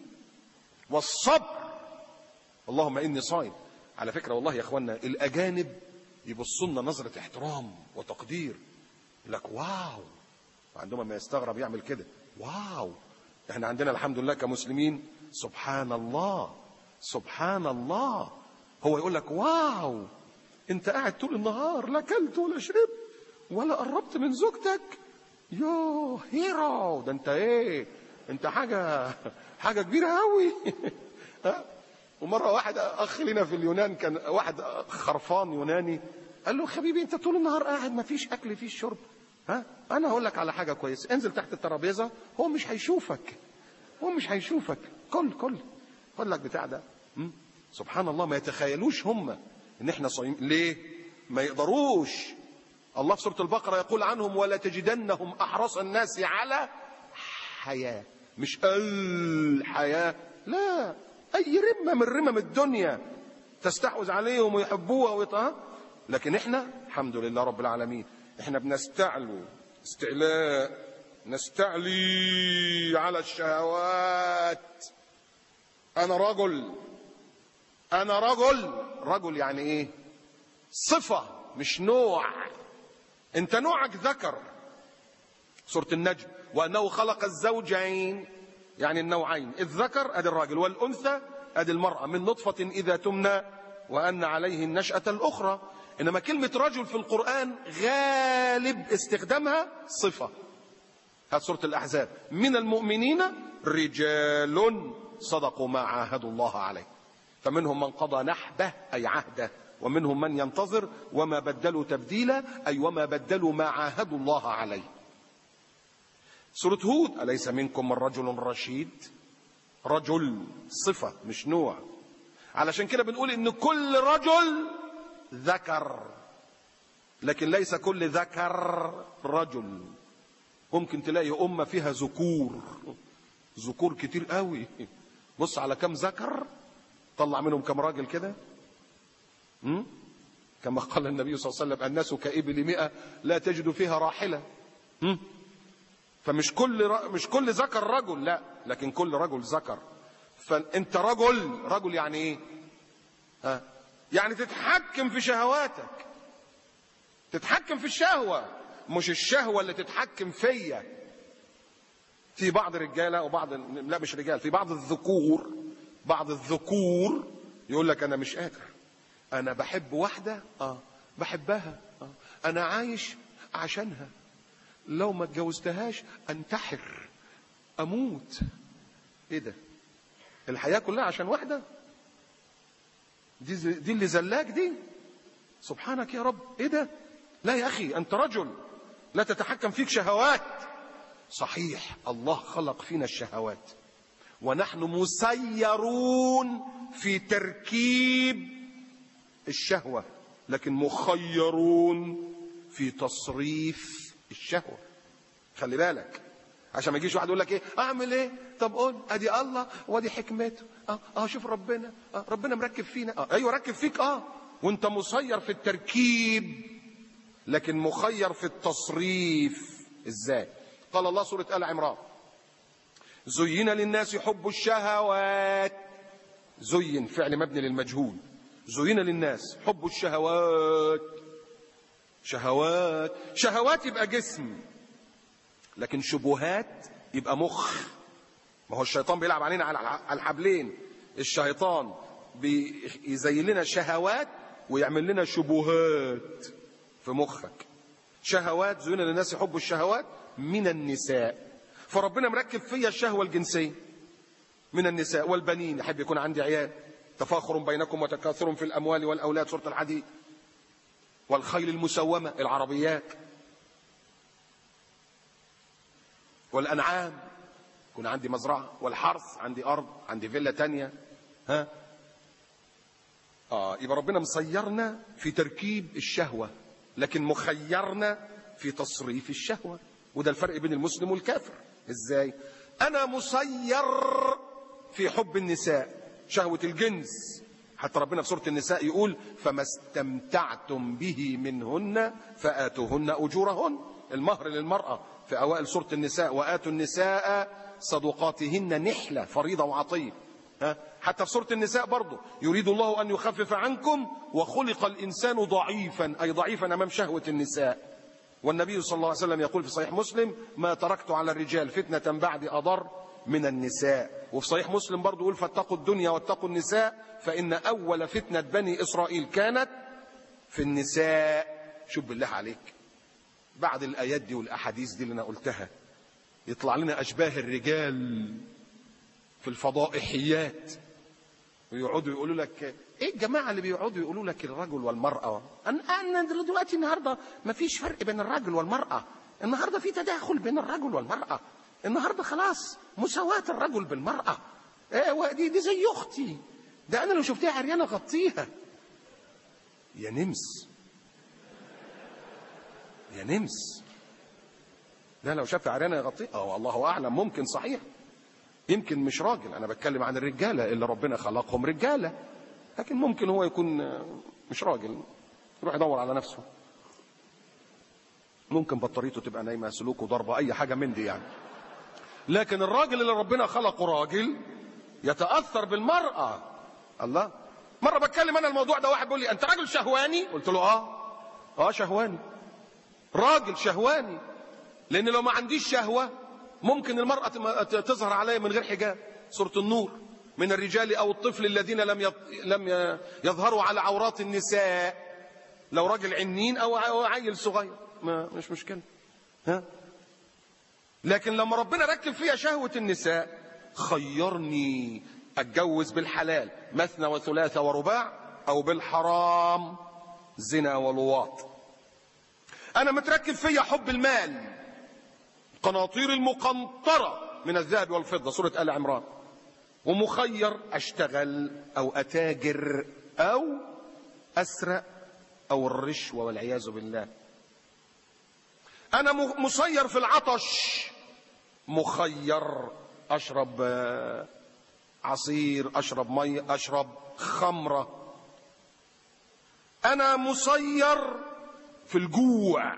والصبر. اللهم إني صائم. على فكرة والله يا أخوانا الأجانب يبصوا لنا نظرة احترام وتقدير، لك واو، عندهم ما يستغرب يعمل كده، واو. احنا عندنا الحمد لله كمسلمين سبحان الله سبحان الله، هو يقول لك واو، انت قاعد طول النهار لا اكلت ولا شربت ولا قربت من زوجتك، يو هيرو، ده انت ايه، انت حاجه حاجه كبيره قوي. ومره واحد اخ لنا في اليونان، كان واحد خرفان يوناني، قال له حبيبي انت طول النهار قاعد ما فيش اكل فيش شرب، ها انا هقول لك على حاجه كويسه، انزل تحت الترابيزه، هو مش هيشوفك، هو مش هيشوفك، كل كل خد لك بتاع ده. سبحان الله، ما يتخيلوش هم ان احنا صايمين ليه، ما يقدروش. الله في سورة البقرة يقول عنهم ولا تجدنهم احرص الناس على حياة، مش الحياة، لا، اي رمة من رمم الدنيا تستحوذ عليهم ويحبوها ويطهى. لكن احنا الحمد لله رب العالمين احنا بنستعلو استعلاء، نستعلي على الشهوات. انا رجل، انا رجل، رجل يعني ايه، صفة مش نوع، انت نوعك ذكر. سورة النجم وانه خلق الزوجين، يعني النوعين، الذكر ادي الراجل والانثى ادي المرأة، من نطفة اذا تمنى وان عليه النشأة الاخرى. انما كلمة رجل في القرآن غالب استخدامها صفة. هذه سورة الاحزاب، من المؤمنين رجال صدقوا ما عاهدوا الله عليه، فمنهم من قضى نحبه أي عهده، ومنهم من ينتظر وما بدلوا تبديلا أي وما بدلوا ما عاهدوا الله عليه. سورة هود أليس منكم من رجل رشيد، رجل صفة مش نوع. علشان كده بنقول إن كل رجل ذكر، لكن ليس كل ذكر رجل. ممكن تلاقي أمة فيها ذكور، ذكور كتير قوي، بص على كم ذكر طلع منهم كم راجل كده. كما قال النبي صلى الله عليه وسلم الناس كإبل مئة لا تجد فيها راحلة. م? فمش كل ر... مش كل ذكر رجل، لا، لكن كل رجل ذكر. فانت رجل، رجل يعني ايه، ها؟ يعني تتحكم في شهواتك، تتحكم في الشهوة، مش الشهوة اللي تتحكم فيا. في بعض الرجاله وبعض، لا مش رجال، في بعض الذكور، بعض الذكور يقول لك انا مش قادر، انا بحب واحده اه بحبها اه انا عايش عشانها، لو ما اتجوزتهاش انتحر اموت. ايه ده، الحياه كلها عشان واحده؟ دي دي اللي زلاك دي، سبحانك يا رب، ايه ده؟ لا يا اخي، انت رجل لا تتحكم فيك شهوات. صحيح الله خلق فينا الشهوات ونحن مسيرون في تركيب الشهوة، لكن مخيرون في تصريف الشهوة. خلي بالك عشان ما يجيش واحد يقول لك ايه اعمل ايه، طب قول ادي الله وادي حكمته، اه اه شوف ربنا، اه ربنا مركب فينا، اه ايوه ركب فيك، اه وانت مسير في التركيب لكن مخير في التصريف. ازاي؟ قال الله سورة آل عمران زين للناس حب الشهوات، زين فعل مبني للمجهول، زين للناس حب الشهوات، شهوات، شهوات يبقى جسم، لكن شبهات يبقى مخ. ما هو الشيطان بيلعب علينا على الحبلين، الشيطان بيزين لنا شهوات ويعمل لنا شبهات في مخك. شهوات زين للناس حب الشهوات من النساء، فربنا مركب فيا الشهوة الجنسية من النساء والبنين، يحب يكون عندي عيال، تفاخر بينكم وتكاثر في الأموال والأولاد، سورة الحديد، والخيل المسومة العربيات، والأنعام يكون عندي مزرعة، والحرث عندي أرض، عندي فيلا تانية، ها آه يبقى ربنا مسيرنا في تركيب الشهوة لكن مخيرنا في تصريف الشهوة. وده الفرق بين المسلم والكافر. ازاي؟ انا مسير في حب النساء، شهوة الجنس، حتى ربنا في سورة النساء يقول فما استمتعتم به منهن فآتوهن أجورهن، المهر للمرأة في أوائل سورة النساء، وآتوا النساء صدقاتهن نحلة، فريضة وعطية. ها؟ حتى في سورة النساء برضو يريد الله أن يخفف عنكم وخلق الإنسان ضعيفا، أي ضعيفا أمام شهوة النساء. والنبي صلى الله عليه وسلم يقول في صحيح مسلم: ما تركت على الرجال فتنة بعد أضر من النساء. وفي صحيح مسلم برضو يقول: فاتقوا الدنيا واتقوا النساء فإن أول فتنة بني إسرائيل كانت في النساء. شوف بالله عليك، بعد الآيات دي والأحاديث دي اللي أنا قلتها يطلع لنا أشباه الرجال في الفضائحيات ويقعدوا يقولوا لك: ايه الجماعه اللي بيقعدوا يقولوا لك الرجل والمراه؟ انا دلوقتي النهارده ما فيش فرق بين الرجل والمراه، النهارده في تداخل بين الرجل والمراه، النهارده خلاص مساواه الرجل بالمراه. ايه دي دي زي اختي، ده انا لو شفتها عريانه غطيها. يا نمس يا نمس، لا لو شاف عريانه يغطيها. اه والله اعلم، ممكن صحيح، يمكن مش راجل، انا بتكلم عن الرجاله اللي ربنا خلقهم رجاله، لكن ممكن هو يكون مش راجل، يروح يدور على نفسه، ممكن بطاريته تبقى نايمه، سلوكه ضربه، اي حاجه من دي يعني. لكن الراجل اللي ربنا خلقه راجل يتاثر بالمراه. الله، مره بتكلم انا الموضوع ده، واحد بيقول لي: انت راجل شهواني؟ قلت له: اه اه شهواني، راجل شهواني، لان لو ما عنديش شهوه ممكن المرأة تظهر علي من غير حجاب. سورة النور: من الرجال أو الطفل الذين لم لم يظهروا على عورات النساء. لو راجل عنين أو عيل صغير ما مش مشكلة. ها؟ لكن لما ربنا ركب فيها شهوة النساء خيرني أتجوز بالحلال مثنى وثلاثة ورباع، أو بالحرام زنا ولواط. أنا متركب فيها حب المال، قناطير المقنطرة من الذهب والفضة، سورة آل عمران، ومخير أشتغل أو أتاجر أو أسرق أو الرشوة والعياذ بالله. أنا مسير في العطش، مخير أشرب عصير، أشرب مي، أشرب خمرة. أنا مسير في الجوع،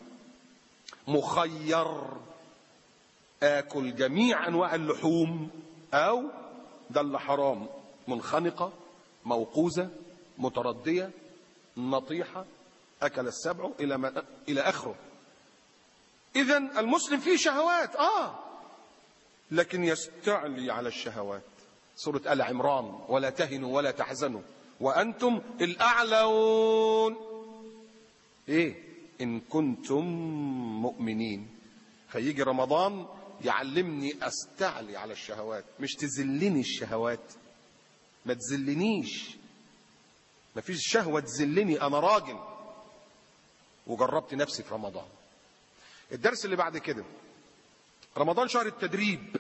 مخير آكل جميع أنواع اللحوم أو ده اللي حرام، منخنقة، موقوزة، متردية، نطيحة، أكل السبع إلى ما إلى آخره. إذن المسلم فيه شهوات آه لكن يستعلي على الشهوات. سورة آل عمران: ولا تهنوا ولا تحزنوا وأنتم الأعلون إيه إن كنتم مؤمنين. فيجي رمضان يعلمني أستعلي على الشهوات، مش تذلني الشهوات، ما تذلنيش، ما فيش شهوة تذلني، أنا راجل وجربت نفسي في رمضان. الدرس اللي بعد كده: رمضان شهر التدريب،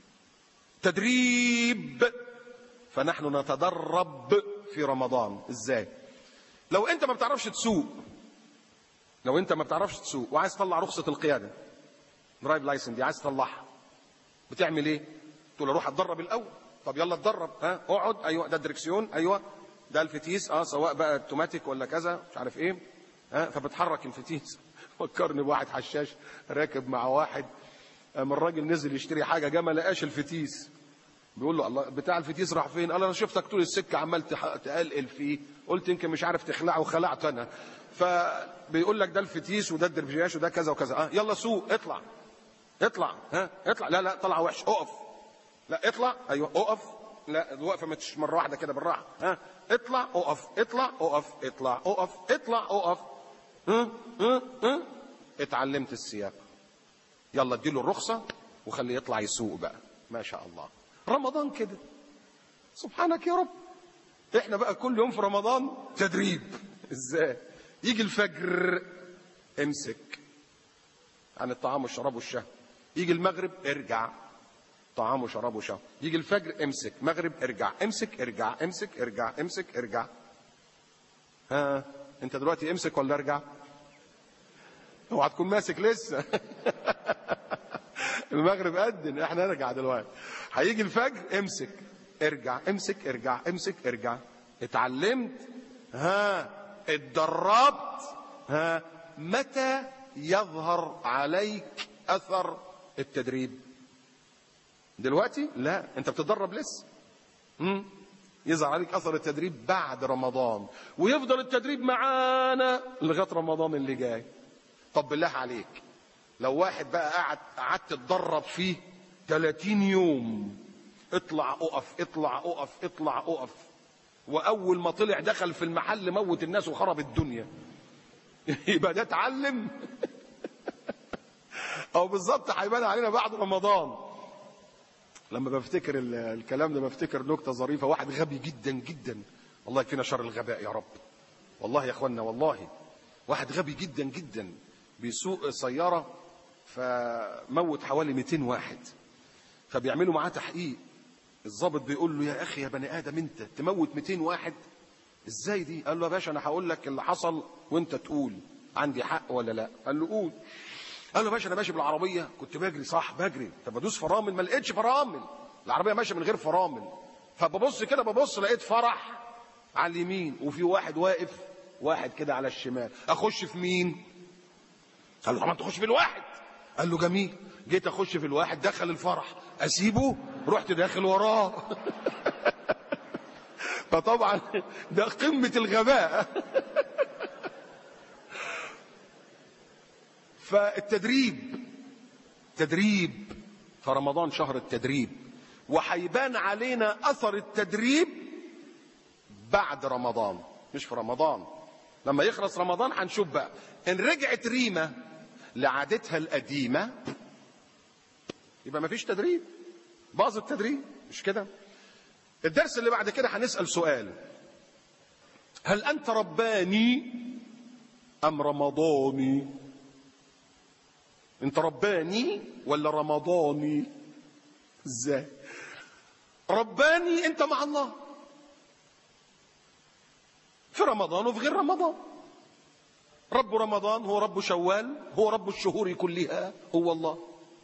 تدريب، فنحن نتدرب في رمضان. ازاي؟ لو انت ما بتعرفش تسوق، لو انت ما بتعرفش تسوق وعايز تطلع رخصة القيادة، درايف لايسن دي، عايز تطلعها، بتعمل ايه؟ تقول اروح اتدرب الاول. طب يلا اتدرب، ها اقعد، ايوه ده الدركسيون، ايوه ده الفتيس، اه سواء بقى اوتوماتيك ولا كذا مش عارف ايه، ها فبتحرك الفتيس. فكرني بواحد حشاش راكب مع واحد، اما الراجل نزل يشتري حاجه، جه ما لقاش الفتيس، بيقول له: الله بتاع الفتيس راح فين؟ قال: انا شفتك طول السكه عمال تقلقل فيه، قلت يمكن مش عارف تخلعه وخلعت انا. فبيقول لك ده الفتيس وده الدربجياش وده كذا وكذا. اه يلا سوق، اطلع اطلع، ها اطلع، لا لا طلع وحش، اقف، لا اطلع، ايوه اقف، لا الوقفه مش مره واحده كده، بالراحه، ها اطلع اقف، اطلع اقف، اطلع اقف، اطلع اقف، ها ها ها اتعلمت السياق، يلا اديله الرخصه وخليه يطلع يسوق بقى. ما شاء الله، رمضان كده سبحانك يا رب. احنا بقى كل يوم في رمضان تدريب. ازاي؟ يجي الفجر امسك عن الطعام والشراب والشهوة، يجي المغرب ارجع طعام وشراب وشهوة، يجي الفجر امسك، مغرب ارجع، امسك ارجع، امسك ارجع، امسك ارجع. ها انت دلوقتي امسك ولا ارجع؟ اوعى تكون ماسك لسه. المغرب أذن، احنا نرجع دلوقتي. هيجي الفجر امسك ارجع، امسك ارجع، امسك ارجع. اتعلمت، ها اتدربت، ها متى يظهر عليك اثر التدريب؟ دلوقتي لا، انت بتتدرب لسه. امم يظهر عليك اثر التدريب بعد رمضان، ويفضل التدريب معانا لغايه رمضان اللي جاي. طب بالله عليك، لو واحد بقى قعد قعدت تتدرب فيه ثلاثين يوم، اطلع اقف اطلع اقف اطلع اقف، واول ما طلع دخل في المحل موت الناس وخرب الدنيا، يبقى ده اتعلم؟ او بالظبط هيبان علينا بعد رمضان. لما بفتكر الكلام ده بفتكر نكته ظريفه. واحد غبي جدا جدا، الله يكفينا شر الغباء يا رب، والله يا اخوانا والله. واحد غبي جدا جدا بيسوق سياره فموت حوالي مئتين واحد، فبيعملوا معاه تحقيق. الضابط بيقول له يا اخي يا بني ادم، انت تموت مئتين واحد ازاي دي؟ قال له يا باشا انا هقول لك اللي حصل وانت تقول عندي حق ولا لا. قال له قول. قال له يا باشا انا ماشي بالعربيه كنت بجري، صح بجري، طب بدوس فرامل ما لقيتش فرامل، العربيه ماشيه من غير فرامل، فببص كده ببص لقيت فرح على اليمين وفي واحد واقف، واحد كده على الشمال، اخش في مين؟ قال له طبعا تخش في الواحد. قال له جميل. جيت اخش في الواحد دخل الفرح، اسيبه؟ رحت داخل وراه. فطبعا ده قمه الغباء. فالتدريب تدريب، فرمضان شهر التدريب، وهيبان علينا اثر التدريب بعد رمضان مش في رمضان. لما يخلص رمضان هنشوف بقى ان رجعت ريمة لعادتها القديمة يبقى مفيش تدريب، باظ التدريب، مش كده؟ الدرس اللي بعد كده هنسأل سؤال: هل انت رباني ام رمضاني؟ انت رباني ولا رمضاني؟ ازاي؟ رباني انت مع الله في رمضان وفي غير رمضان. رب رمضان هو رب شوال، هو رب الشهور كلها، هو الله.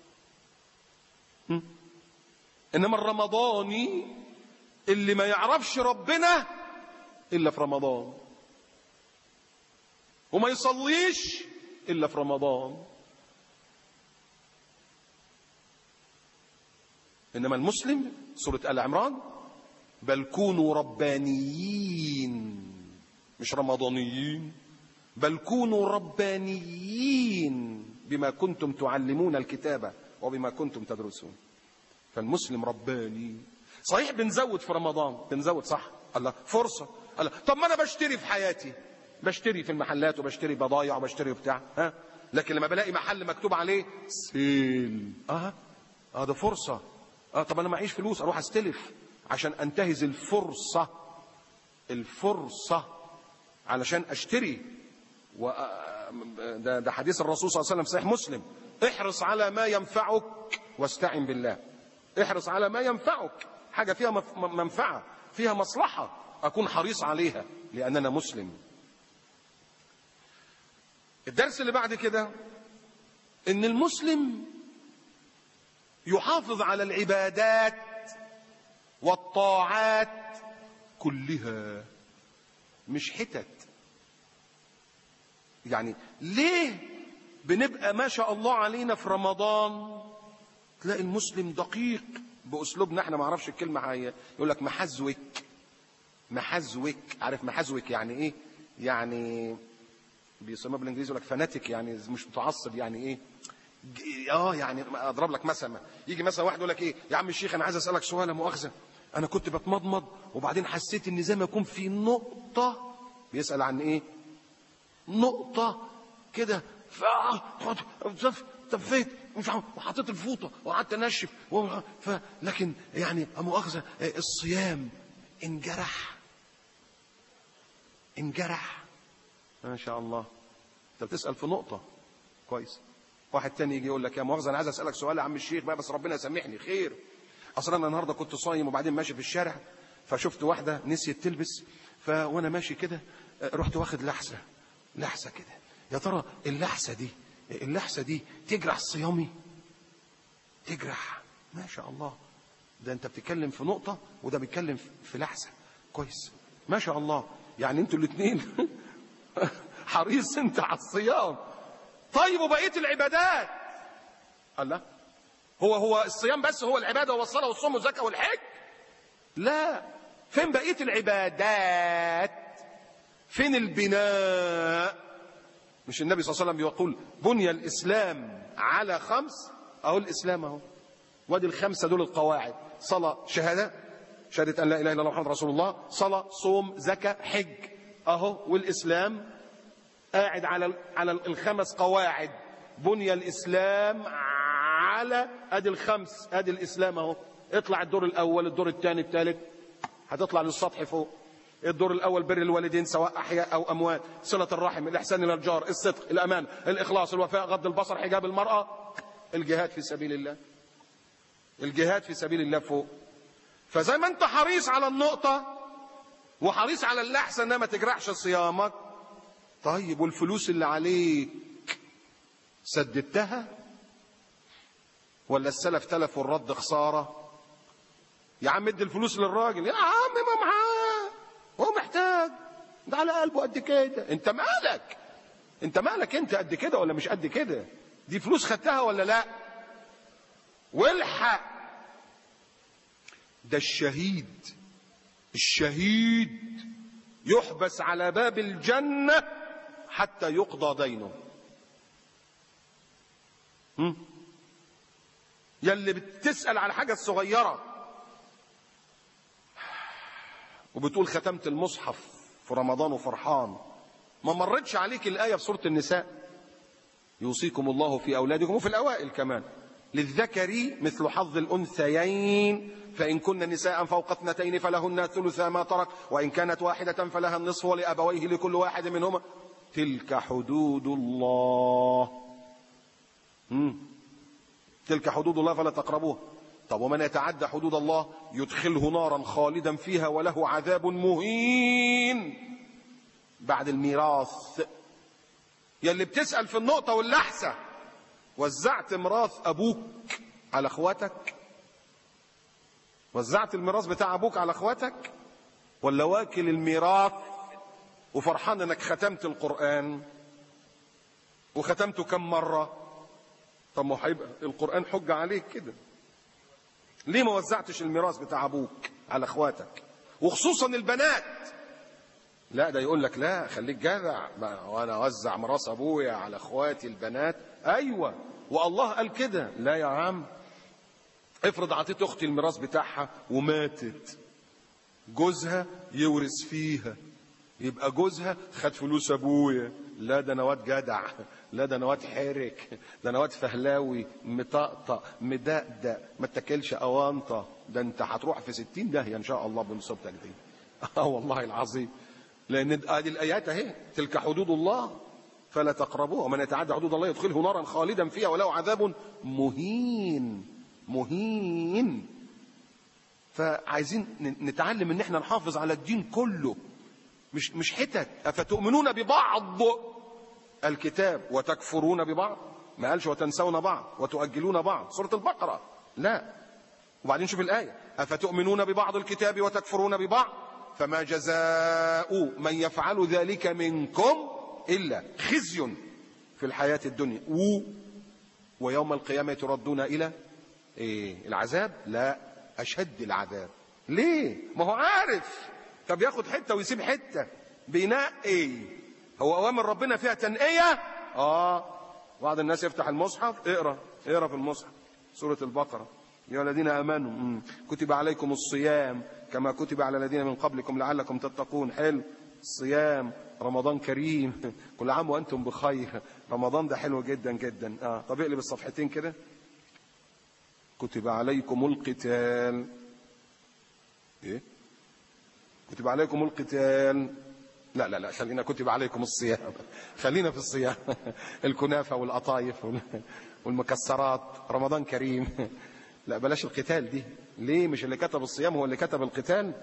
انما الرمضاني اللي ما يعرفش ربنا الا في رمضان، وما يصليش الا في رمضان. انما المسلم سورة آل عمران: بل كونوا ربانيين، مش رمضانيين، بل كونوا ربانيين بما كنتم تعلمون الكتاب وبما كنتم تدرسون. فالمسلم رباني. صحيح بنزود في رمضان، بنزود صح، الله فرصة، الله. طب ما انا بشتري في حياتي، بشتري في المحلات وبشتري بضايع وبشتري بتاع، ها، لكن لما بلاقي محل مكتوب عليه سيل، اه اه ده فرصة. اه طب انا معيش فلوس، اروح استلف عشان انتهز الفرصة، الفرصة علشان اشتري. و ده, ده حديث الرسول صلى الله عليه وسلم صحيح مسلم: احرص على ما ينفعك واستعن بالله. احرص على ما ينفعك، حاجة فيها منفعة فيها مصلحة اكون حريص عليها لاننا مسلم. الدرس اللي بعد كده ان المسلم يحافظ على العبادات والطاعات كلها، مش حتت. يعني ليه بنبقى ما شاء الله علينا في رمضان تلاقي المسلم دقيق باسلوبنا احنا، ما اعرفش الكلمه هي، يقول لك محزوك محزوك. عارف محزوك يعني ايه؟ يعني بيسموها بالانجليزي يقول لك فاناتيك، يعني مش متعصب. يعني ايه؟ اه يعني اضرب لك مثلا، يجي مثلا واحد يقول لك ايه يا عم الشيخ انا عايز اسالك سؤال، لا مؤاخذه، انا كنت بتمضمض وبعدين حسيت ان زي ما يكون في نقطه. بيسال عن ايه؟ نقطه كده، تفيت مش عارف وحطيت الفوطه وقعدت انشف ف... لكن يعني مؤاخذه الصيام انجرح انجرح ما شاء الله. انت بتسال في نقطه كويس. واحد تاني يجي يقول لك يا مؤاخذه انا عايز اسالك سؤال يا عم الشيخ بقى، بس ربنا يسامحني، خير. اصلا انا النهارده كنت صايم وبعدين ماشي في الشارع فشفت واحده نسيت تلبس، ف وانا ماشي كده رحت واخد لحسه لحسه كده. يا ترى اللحسه دي اللحسه دي تجرح صيامي؟ تجرح؟ ما شاء الله. ده انت بتتكلم في نقطه وده بيتكلم في لحسه. كويس ما شاء الله. يعني انتوا الاثنين حريص انت على الصيام طيب وبقية العبادات؟ قال لا، هو هو الصيام بس هو العبادة والصلاة والصوم والزكاة والحج؟ لا، فين بقية العبادات؟ فين البناء؟ مش النبي صلى الله عليه وسلم بيقول بني الإسلام على خمس؟ أهو الإسلام أهو، وادي الخمسة دول القواعد: صلاة، شهادة، شهادة أن لا إله إلا الله محمد رسول الله، صلاة، صوم، زكاة، حج، أهو. والإسلام قاعد على على الخمس قواعد. بني الإسلام على ادي الخمس، ادي الاسلام اهو. اطلع الدور الاول، الدور الثاني، الثالث، هتطلع للسطح فوق. الدور الاول بر الوالدين سواء احياء او اموات، صله الرحم، الاحسان الى الجار، الصدق، الامان، الاخلاص، الوفاء، غض البصر، حجاب المراه، الجهاد في سبيل الله. الجهاد في سبيل الله فوق. فزي ما انت حريص على النقطه وحريص على اللي احسن انها ما تجرحش صيامك، طيب والفلوس اللي عليك سددتها ولا السلف تلف والرد خساره؟ يا عم ادي الفلوس للراجل، يا عم ما معاه، هو محتاج، ده على قلبه قد كده. انت مالك؟ انت مالك انت قد كده ولا مش قد كده؟ دي فلوس خدتها ولا لا؟ والحق، ده الشهيد، الشهيد يحبس على باب الجنة حتى يقضى دينه. هم؟ يلي بتسأل على حاجة الصغيرة وبتقول ختمت المصحف في رمضان وفرحان، ما مرتش عليك الآية في سورة النساء؟ يوصيكم الله في أولادكم، وفي الأوائل كمان: للذكر مثل حظ الأنثيين فإن كن نساء فوق اثنتين فلهن ثلثا ما ترك وإن كانت واحدة فلها النصف ولأبويه لكل واحد منهما تلك حدود الله. مم. تلك حدود الله فلا تقربوها. طب ومن يتعدى حدود الله يدخله نارا خالدا فيها وله عذاب مهين. بعد الميراث، يلي بتسأل في النقطة واللحسة: وزعت ميراث أبوك على أخواتك؟ وزعت الميراث بتاع أبوك على أخواتك؟ ولا واكل الميراث وفرحان انك ختمت القرآن وختمته كم مرة؟ طب ما هيبقى القرآن حجة عليك كده. ليه ما وزعتش الميراث بتاع أبوك على أخواتك وخصوصا البنات؟ لا، ده يقول لك لا خليك جدع، وانا اوزع ميراث ابويا على اخواتي البنات. ايوه، والله قال كده. لا يا عم، افرض عطيت اختي الميراث بتاعها وماتت، جوزها يورث فيها، يبقى جوزها خد فلوس ابويا. لا، ده انا واد جدع، لا ده انا واد حرك، ده انا واد فهلاوي مطقطق مدقدق ما اتكلش اوانطه. ده انت هتروح في ستين داهيه ان شاء الله بنصيبتك دي. اه والله العظيم، لان ادي الايات اهي: تلك حدود الله فلا تقربوها ومن يتعدى حدود الله يدخله نارا خالدا فيها وله عذاب مهين. مهين. فعايزين نتعلم ان احنا نحافظ على الدين كله، مش مش حتت. افتؤمنون ببعض الكتاب وتكفرون ببعض؟ ما قالش وتنسون بعض وتؤجلون بعض، سورة البقرة. لا. وبعدين شوف الآية: افتؤمنون ببعض الكتاب وتكفرون ببعض فما جزاء من يفعل ذلك منكم إلا خزي في الحياة الدنيا و ويوم القيامة تردون إلى إيه؟ العذاب. لا، أشد العذاب. ليه؟ ما هو عارف، طب ياخد حتة ويسيب حتة، بينقي. هو أوامر ربنا فيها تنقية. آه بعض الناس يفتح المصحف، اقرأ اقرأ في المصحف سورة البقرة: يا الذين آمنوا كتب عليكم الصيام كما كتب على الذين من قبلكم لعلكم تتقون. حلو الصيام، رمضان كريم، كل عام وأنتم بخير. رمضان ده حلو جدا جدا. آه طب اقلب الصفحتين كده: كتب عليكم القتال. ايه؟ كتب عليكم القتال. لا لا لا، خلينا كتب عليكم الصيام. خلينا في الصيام. الكنافة والقطايف والمكسرات، رمضان كريم. لا بلاش القتال دي. ليه؟ مش اللي كتب الصيام هو اللي كتب القتال؟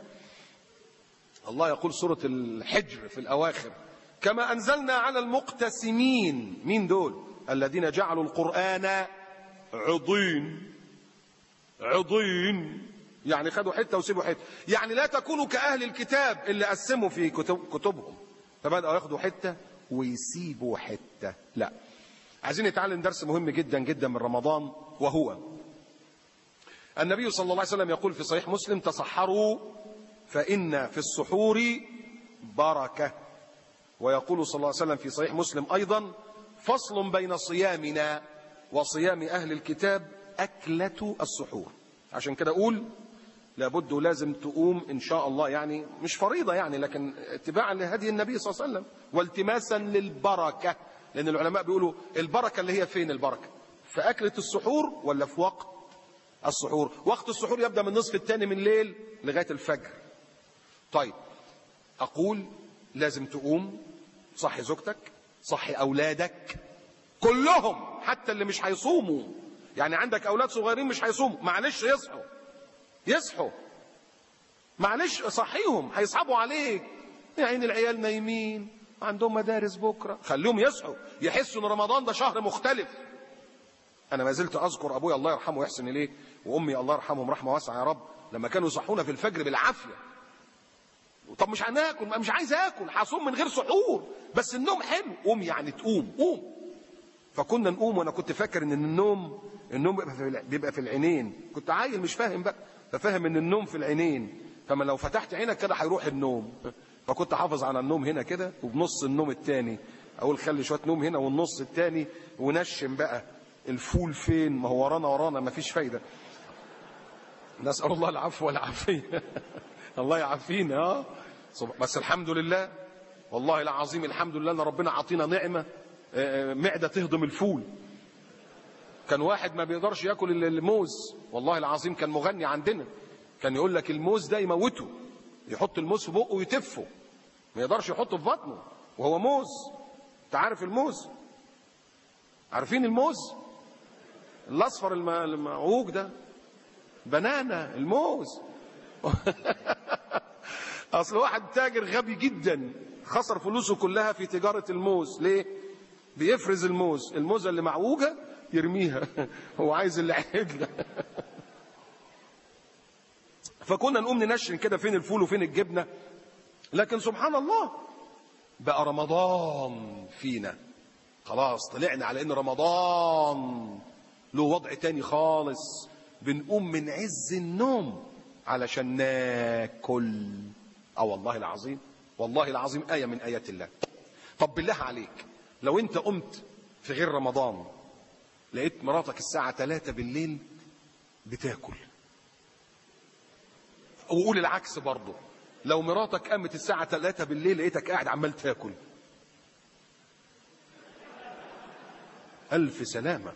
الله يقول سورة الحجر في الأواخر: كما أنزلنا على المقتسمين. مين دول؟ الذين جعلوا القرآن عضين. عضين يعني خدوا حتة وسيبوا حتة. يعني لا تكونوا كأهل الكتاب اللي قسموا في كتب كتبهم فبدأوا ياخدوا حتة ويسيبوا حتة. لا، عايزين نتعلم درس مهم جدا جدا من رمضان، وهو النبي صلى الله عليه وسلم يقول في صحيح مسلم: تصحروا فإن في السحور بركة. ويقول صلى الله عليه وسلم في صحيح مسلم أيضا: فصل بين صيامنا وصيام أهل الكتاب أكلة السحور. عشان كده أقول لابد ولازم تقوم إن شاء الله، يعني مش فريضة يعني، لكن اتباعا لهدي النبي صلى الله عليه وسلم والتماسا للبركة. لأن العلماء بيقولوا البركة اللي هي فين البركة؟ في أكلة السحور ولا في وقت السحور؟ وقت السحور يبدأ من النصف الثاني من الليل لغاية الفجر. طيب أقول لازم تقوم صحي زوجتك، صحي أولادك كلهم، حتى اللي مش هيصوموا. يعني عندك أولاد صغيرين مش هيصوموا، معلش يصحوا يصحوا معلش صحيهم، هيصعبوا عليك. يعني العيال نايمين عندهم مدارس بكرة، خليهم يصحوا يحسوا ان رمضان ده شهر مختلف. انا ما زلت اذكر ابويا الله يرحمه ويحسن اليه وامي الله يرحمهم رحمه واسعه يا رب، لما كانوا يصحونا في الفجر بالعافيه. طب مش هناكل، مش عايز اكل، هصوم من غير سحور، بس النوم حلو. قوم يعني تقوم قوم. فكنا نقوم، وانا كنت فاكر ان النوم النوم بيبقى في العينين. كنت عيل مش فاهم بقى، ففاهم ان النوم في العينين، فما لو فتحت عينك كده هيروح النوم. فكنت حافظ على النوم هنا كده، وبنص النوم التاني اقول خلي شويه نوم هنا، والنص التاني ونشم بقى الفول فين، ما هو ورانا ورانا ما فيش فايده. نسال الله العفو والعافيه. الله يعافينا. اه بس الحمد لله، والله العظيم الحمد لله ان ربنا عطينا نعمه معده تهضم الفول. كان واحد ما بيقدرش ياكل الموز، والله العظيم كان مغني عندنا، كان يقول لك الموز ده يموته، يحط الموز في بقه ويتفه، ما يقدرش يحطه في بطنه وهو موز. انت عارف الموز؟ عارفين الموز الاصفر المعوج ده؟ بنانا الموز. اصل واحد تاجر غبي جدا خسر فلوسه كلها في تجارة الموز. ليه؟ بيفرز الموز، الموزة اللي معوجة يرميها، هو عايز اللي عدلة. فكنا نقوم ننشن كده فين الفول وفين الجبنة. لكن سبحان الله بقى رمضان فينا، خلاص طلعنا على ان رمضان له وضع تاني خالص. بنقوم من عز النوم علشان ناكل. اه والله العظيم، والله العظيم آية من آيات الله. طب بالله عليك، لو انت قمت في غير رمضان لقيت مراتك الساعة ثلاثة بالليل بتاكل، وقول العكس برضه، لو مراتك قامت الساعة ثلاثة بالليل لقيتك قاعد عمال تاكل، ألف سلامة،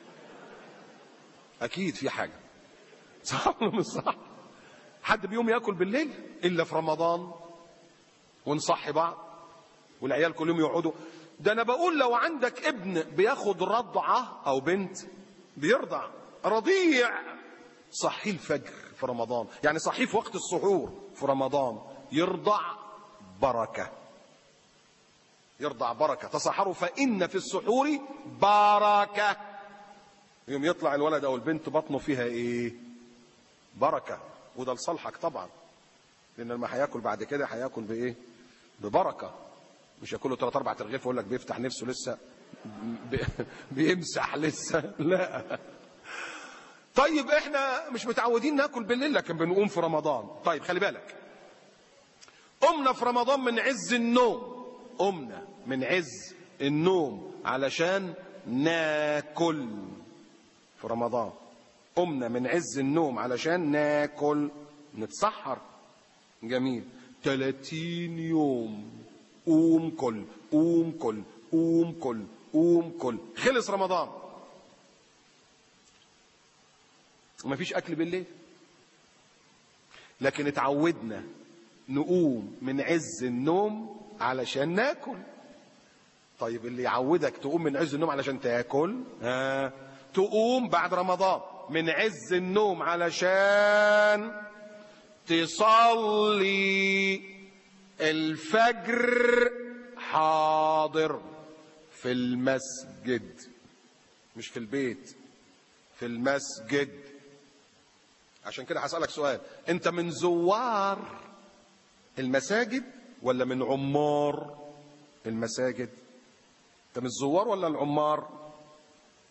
أكيد في حاجة. صح ولا مش صح؟ حد بيوم ياكل بالليل إلا في رمضان ونصحي بعض والعيال كل يوم يقعدوا. ده أنا بقول لو عندك ابن بياخد رضعة أو بنت بيرضع رضيع، صحيه الفجر في رمضان، يعني صحيه في وقت السحور في رمضان، يرضع بركة، يرضع بركة. تصحروا فإن في السحور بركة. يوم يطلع الولد أو البنت بطنه فيها إيه؟ بركة. وده لصالحك طبعا، لأن لما هياكل بعد كده هياكل بإيه؟ ببركة. مش ياكله ثلاث أربع ترغيف ويقول لك بيفتح نفسه لسه بيمسح لسه، لا. طيب احنا مش متعودين ناكل بالليل لكن بنقوم في رمضان. طيب خلي بالك، قمنا في رمضان من عز النوم، قمنا من عز النوم علشان ناكل في رمضان، قمنا من عز النوم علشان ناكل نتسحر. جميل. ثلاثين يوم قوم كل قوم كل قوم كل قوم كل، خلص رمضان ومفيش اكل بالليل. لكن اتعودنا نقوم من عز النوم علشان ناكل. طيب اللي يعودك تقوم من عز النوم علشان تاكل، ها تقوم بعد رمضان من عز النوم علشان تصلي الفجر حاضر في المسجد، مش في البيت، في المسجد. عشان كده هسألك سؤال، انت من زوار المساجد ولا من عمار المساجد؟ انت من الزوار ولا العمار؟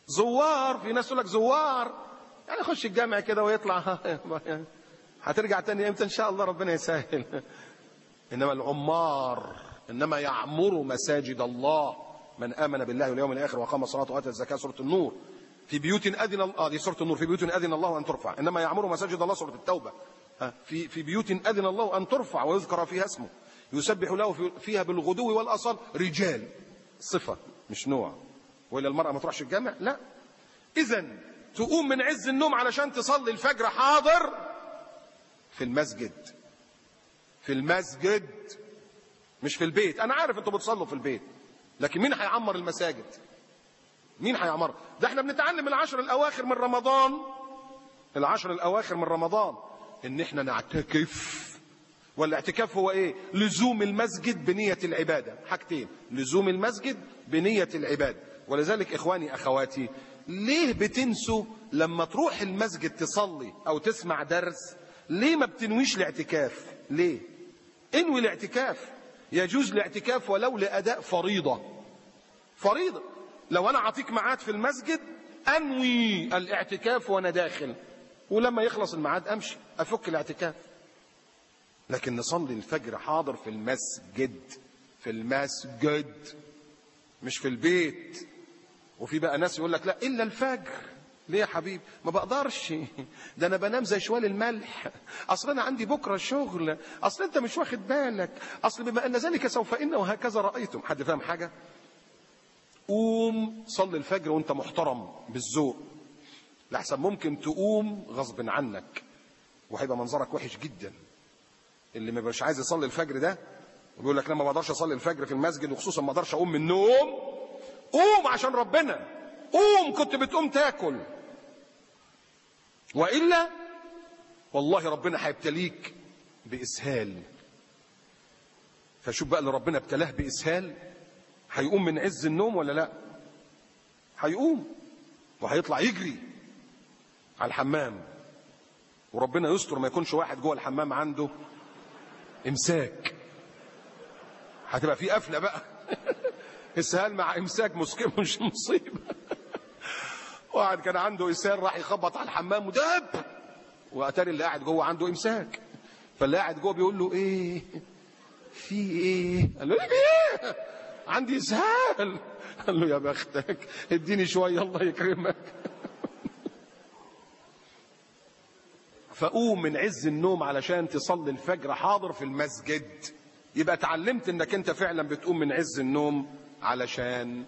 زوار، في ناس يقول لك زوار يعني يخش الجامع كده ويطلع هترجع تاني امتى؟ ان شاء الله ربنا يسهل. انما العمار، انما يعمر مساجد الله من امن بالله واليوم الاخر وقام الصلاه واتى الزكاه، سوره النور. في بيوت اذن الله، دي سوره النور، في بيوت اذن الله ان ترفع. انما يعمر مساجد الله، سوره التوبه. في في بيوت اذن الله ان ترفع ويذكر فيها اسمه يسبح له فيها بالغدو والاصال رجال، صفه مش نوع. وإلا المرأة ما تروحش الجامع؟ لا. إذن تقوم من عز النوم علشان تصلي الفجر حاضر في المسجد، في المسجد مش في البيت. أنا عارف أنتوا بتصلوا في البيت، لكن مين هيعمر المساجد؟ مين هيعمر؟ ده احنا بنتعلم العشر الأواخر من رمضان، العشر الأواخر من رمضان إن احنا نعتكف. والاعتكاف هو ايه؟ لزوم المسجد بنية العبادة. حاجتين، لزوم المسجد بنية العبادة. ولذلك اخواني اخواتي، ليه بتنسوا لما تروح المسجد تصلي او تسمع درس؟ ليه ما بتنويش الاعتكاف؟ ليه؟ انوي الاعتكاف. يجوز الاعتكاف ولو لاداء فريضة. فريضة لو انا اعطيك ميعاد في المسجد انوي الاعتكاف وانا داخل، ولما يخلص الميعاد امشي افك الاعتكاف. لكن نصلي الفجر حاضر في المسجد، في المسجد مش في البيت. وفي بقى ناس يقول لك لا الا الفجر. ليه يا حبيبي؟ ما بقدرش، ده انا بنام زي شوال الملح، اصل انا عندي بكره شغل، اصل انت مش واخد بالك، اصل بما ان ذلك سوف ان وهكذا رايتم. حد فاهم حاجه؟ قوم صلي الفجر وانت محترم بالذوق، لحسن ممكن تقوم غصب عنك وهيبقى منظرك وحش جدا. اللي ما بيبقاش عايز يصلي الفجر ده وبيقول لك لا ما بقدرش اصلي الفجر في المسجد، وخصوصا ما اقدرش اقوم من النوم. قوم عشان ربنا، قوم. كنت بتقوم تاكل، والا والله ربنا هيبتليك باسهال. فشوف بقى اللي ربنا ابتلاه باسهال هيقوم من عز النوم ولا لا؟ هيقوم وهيطلع يجري على الحمام، وربنا يستر ما يكونش واحد جوه الحمام عنده امساك، هتبقى في قفله بقى. اسهال مع امساك مش مصيبه. واحد كان عنده اسهال راح يخبط على الحمام ودب، واتاري اللي قاعد جوه عنده امساك. فاللي قاعد جوه بيقول له ايه في ايه؟ قال له ايه؟ عندي اسهال. قال له يا بختك اديني شويه الله يكرمك. فقوم من عز النوم علشان تصلي الفجر حاضر في المسجد. يبقى اتعلمت انك انت فعلا بتقوم من عز النوم علشان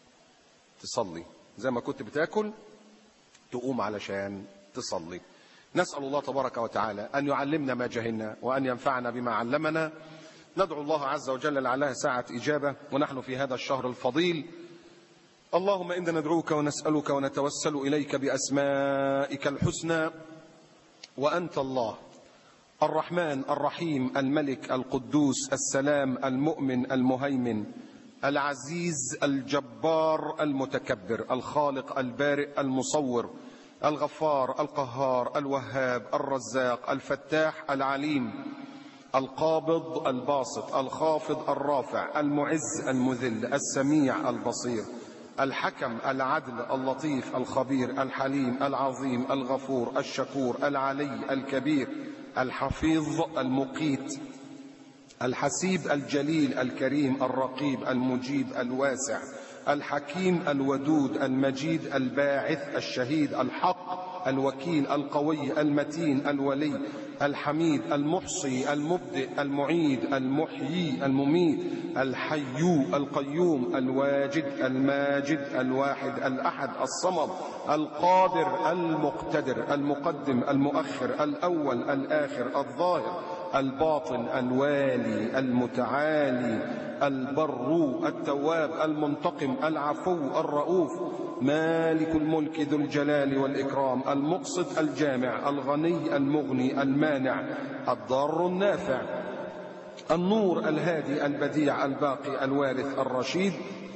تصلي، زي ما كنت بتاكل تقوم علشان تصلي. نسأل الله تبارك وتعالى أن يعلمنا ما جهلنا وأن ينفعنا بما علمنا. ندعو الله عز وجل لعلها ساعة إجابة ونحن في هذا الشهر الفضيل. اللهم إنا ندعوك ونسألك ونتوسل إليك بأسمائك الحسنى، وأنت الله الرحمن الرحيم الملك القدوس السلام المؤمن المهيمن العزيز الجبار المتكبر الخالق البارئ المصور الغفار القهار الوهاب الرزاق الفتاح العليم القابض الباسط الخافض الرافع المعز المذل السميع البصير الحكم العدل اللطيف الخبير الحليم العظيم الغفور الشكور العلي الكبير الحفيظ المقيت الحسيب الجليل الكريم الرقيب المجيب الواسع الحكيم الودود المجيد الباعث الشهيد الحق الوكيل القوي المتين الولي الحميد المحصي المبدئ المعيد المحيي المميت الحي القيوم الواجد الماجد الواحد الأحد الصمد القادر المقتدر المقدم المؤخر الأول الآخر الظاهر الباطن الوالي المتعالي البر التواب المنتقم العفو الرؤوف مالك الملك ذو الجلال والإكرام المقسط الجامع الغني المغني المانع الضار النافع النور الهادي البديع الباقي الوارث الرشيد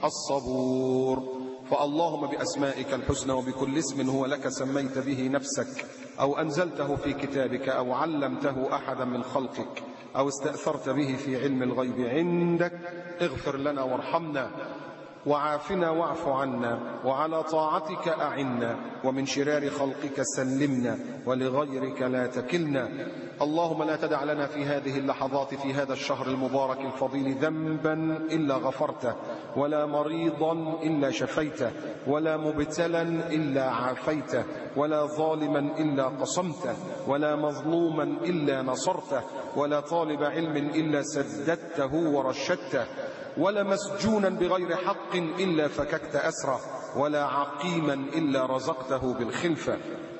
الصبور. فاللهم بأسمائك الحسنى وبكل اسم هو لك سميت به نفسك أو أنزلته في كتابك أو علمته أحدا من خلقك أو استأثرت به في علم الغيب عندك اغفر لنا وارحمنا وعافنا واعف عنا، وعلى طاعتك أعنا، ومن شرار خلقك سلمنا، ولغيرك لا تكلنا. اللهم لا تدع لنا في هذه اللحظات في هذا الشهر المبارك الفضيل ذنبا إلا غفرته، ولا مريضا إلا شفيته، ولا مبتلا إلا عافيته، ولا ظالما إلا قصمته، ولا مظلوما إلا نصرته، ولا طالب علم إلا سددته ورشدته، ولا مسجونا بغير حق إلا فككت أسره، ولا عقيما إلا رزقته بالخلفة.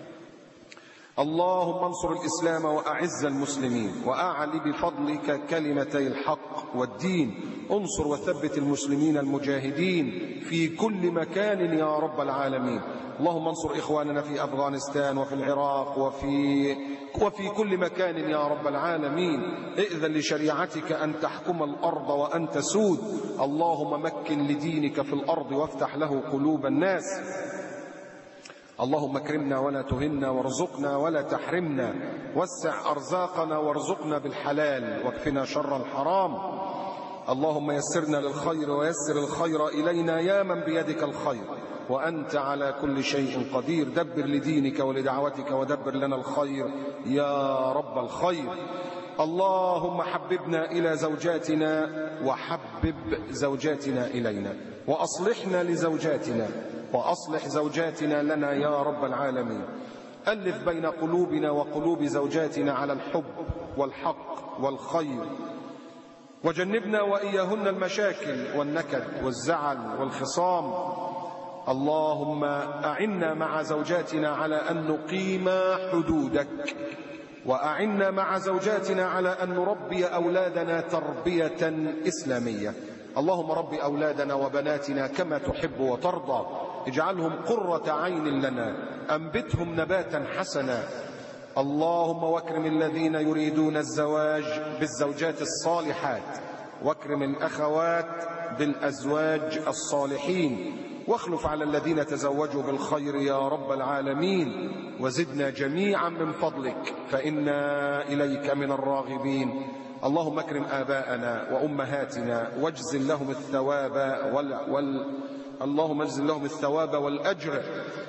اللهم انصر الإسلام وأعز المسلمين، وأعل بفضلك كلمتي الحق والدين. انصر وثبت المسلمين المجاهدين في كل مكان يا رب العالمين. اللهم انصر إخواننا في أفغانستان وفي العراق وفي وفي كل مكان يا رب العالمين. ائذن لشريعتك أن تحكم الأرض وأن تسود. اللهم مكن لدينك في الأرض وافتح له قلوب الناس. اللهم اكرمنا ولا تهنا، وارزقنا ولا تحرمنا، وسع أرزاقنا وارزقنا بالحلال، واكفنا شر الحرام. اللهم يسرنا للخير ويسر الخير إلينا يا من بيدك الخير، وأنت على كل شيء قدير. دبر لدينك ولدعوتك ودبر لنا الخير يا رب الخير. اللهم حببنا إلى زوجاتنا وحبب زوجاتنا إلينا، وأصلحنا لزوجاتنا وأصلح زوجاتنا لنا يا رب العالمين. ألف بين قلوبنا وقلوب زوجاتنا على الحب والحق والخير، وجنبنا وإياهن المشاكل والنكد والزعل والخصام. اللهم أعنا مع زوجاتنا على أن نقيم حدودك، وأعنا مع زوجاتنا على أن نربي أولادنا تربية إسلامية. اللهم رب أولادنا وبناتنا كما تحب وترضى، اجعلهم قرة عين لنا، أنبتهم نباتا حسنا. اللهم واكرم الذين يريدون الزواج بالزوجات الصالحات، واكرم الأخوات بالأزواج الصالحين، واخلف على الذين تزوجوا بالخير يا رب العالمين. وزدنا جميعا من فضلك فإنا إليك من الراغبين. اللهم اكرم آباءنا وأمهاتنا واجزل لهم الثواب وال... وال... اللهم اجزل لهم الثواب والأجر،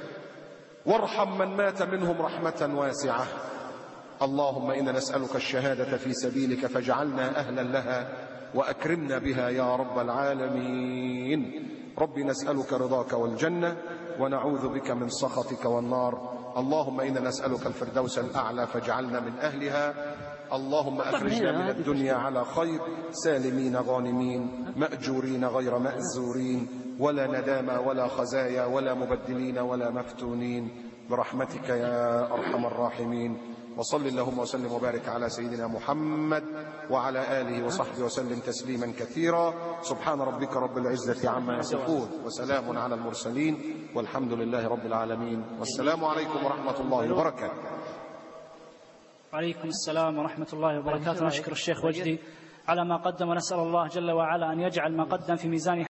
وارحم من مات منهم رحمة واسعة. اللهم إنا نسألك الشهادة في سبيلك فاجعلنا أهلا لها وأكرمنا بها يا رب العالمين. رب نسألك رضاك والجنة، ونعوذ بك من سخطك والنار. اللهم إنا نسألك الفردوس الأعلى فاجعلنا من أهلها. اللهم أخرجنا من الدنيا على خير، سالمين غانمين مأجورين غير مأزورين، ولا ندامى ولا خزايا ولا مبدلين ولا مفتونين، برحمتك يا أرحم الراحمين. وصل اللهم وسلم وبارك على سيدنا محمد وعلى آله وصحبه وسلم تسليما كثيرا. سبحان ربك رب العزة عما يصفون، وسلام على المرسلين، والحمد لله رب العالمين. والسلام عليكم ورحمة الله وبركاته. وعليكم السلام ورحمة الله وبركاته. نشكر الشيخ وجدي على ما قدم، ونسأل الله جل وعلا أن يجعل ما قدم في ميزان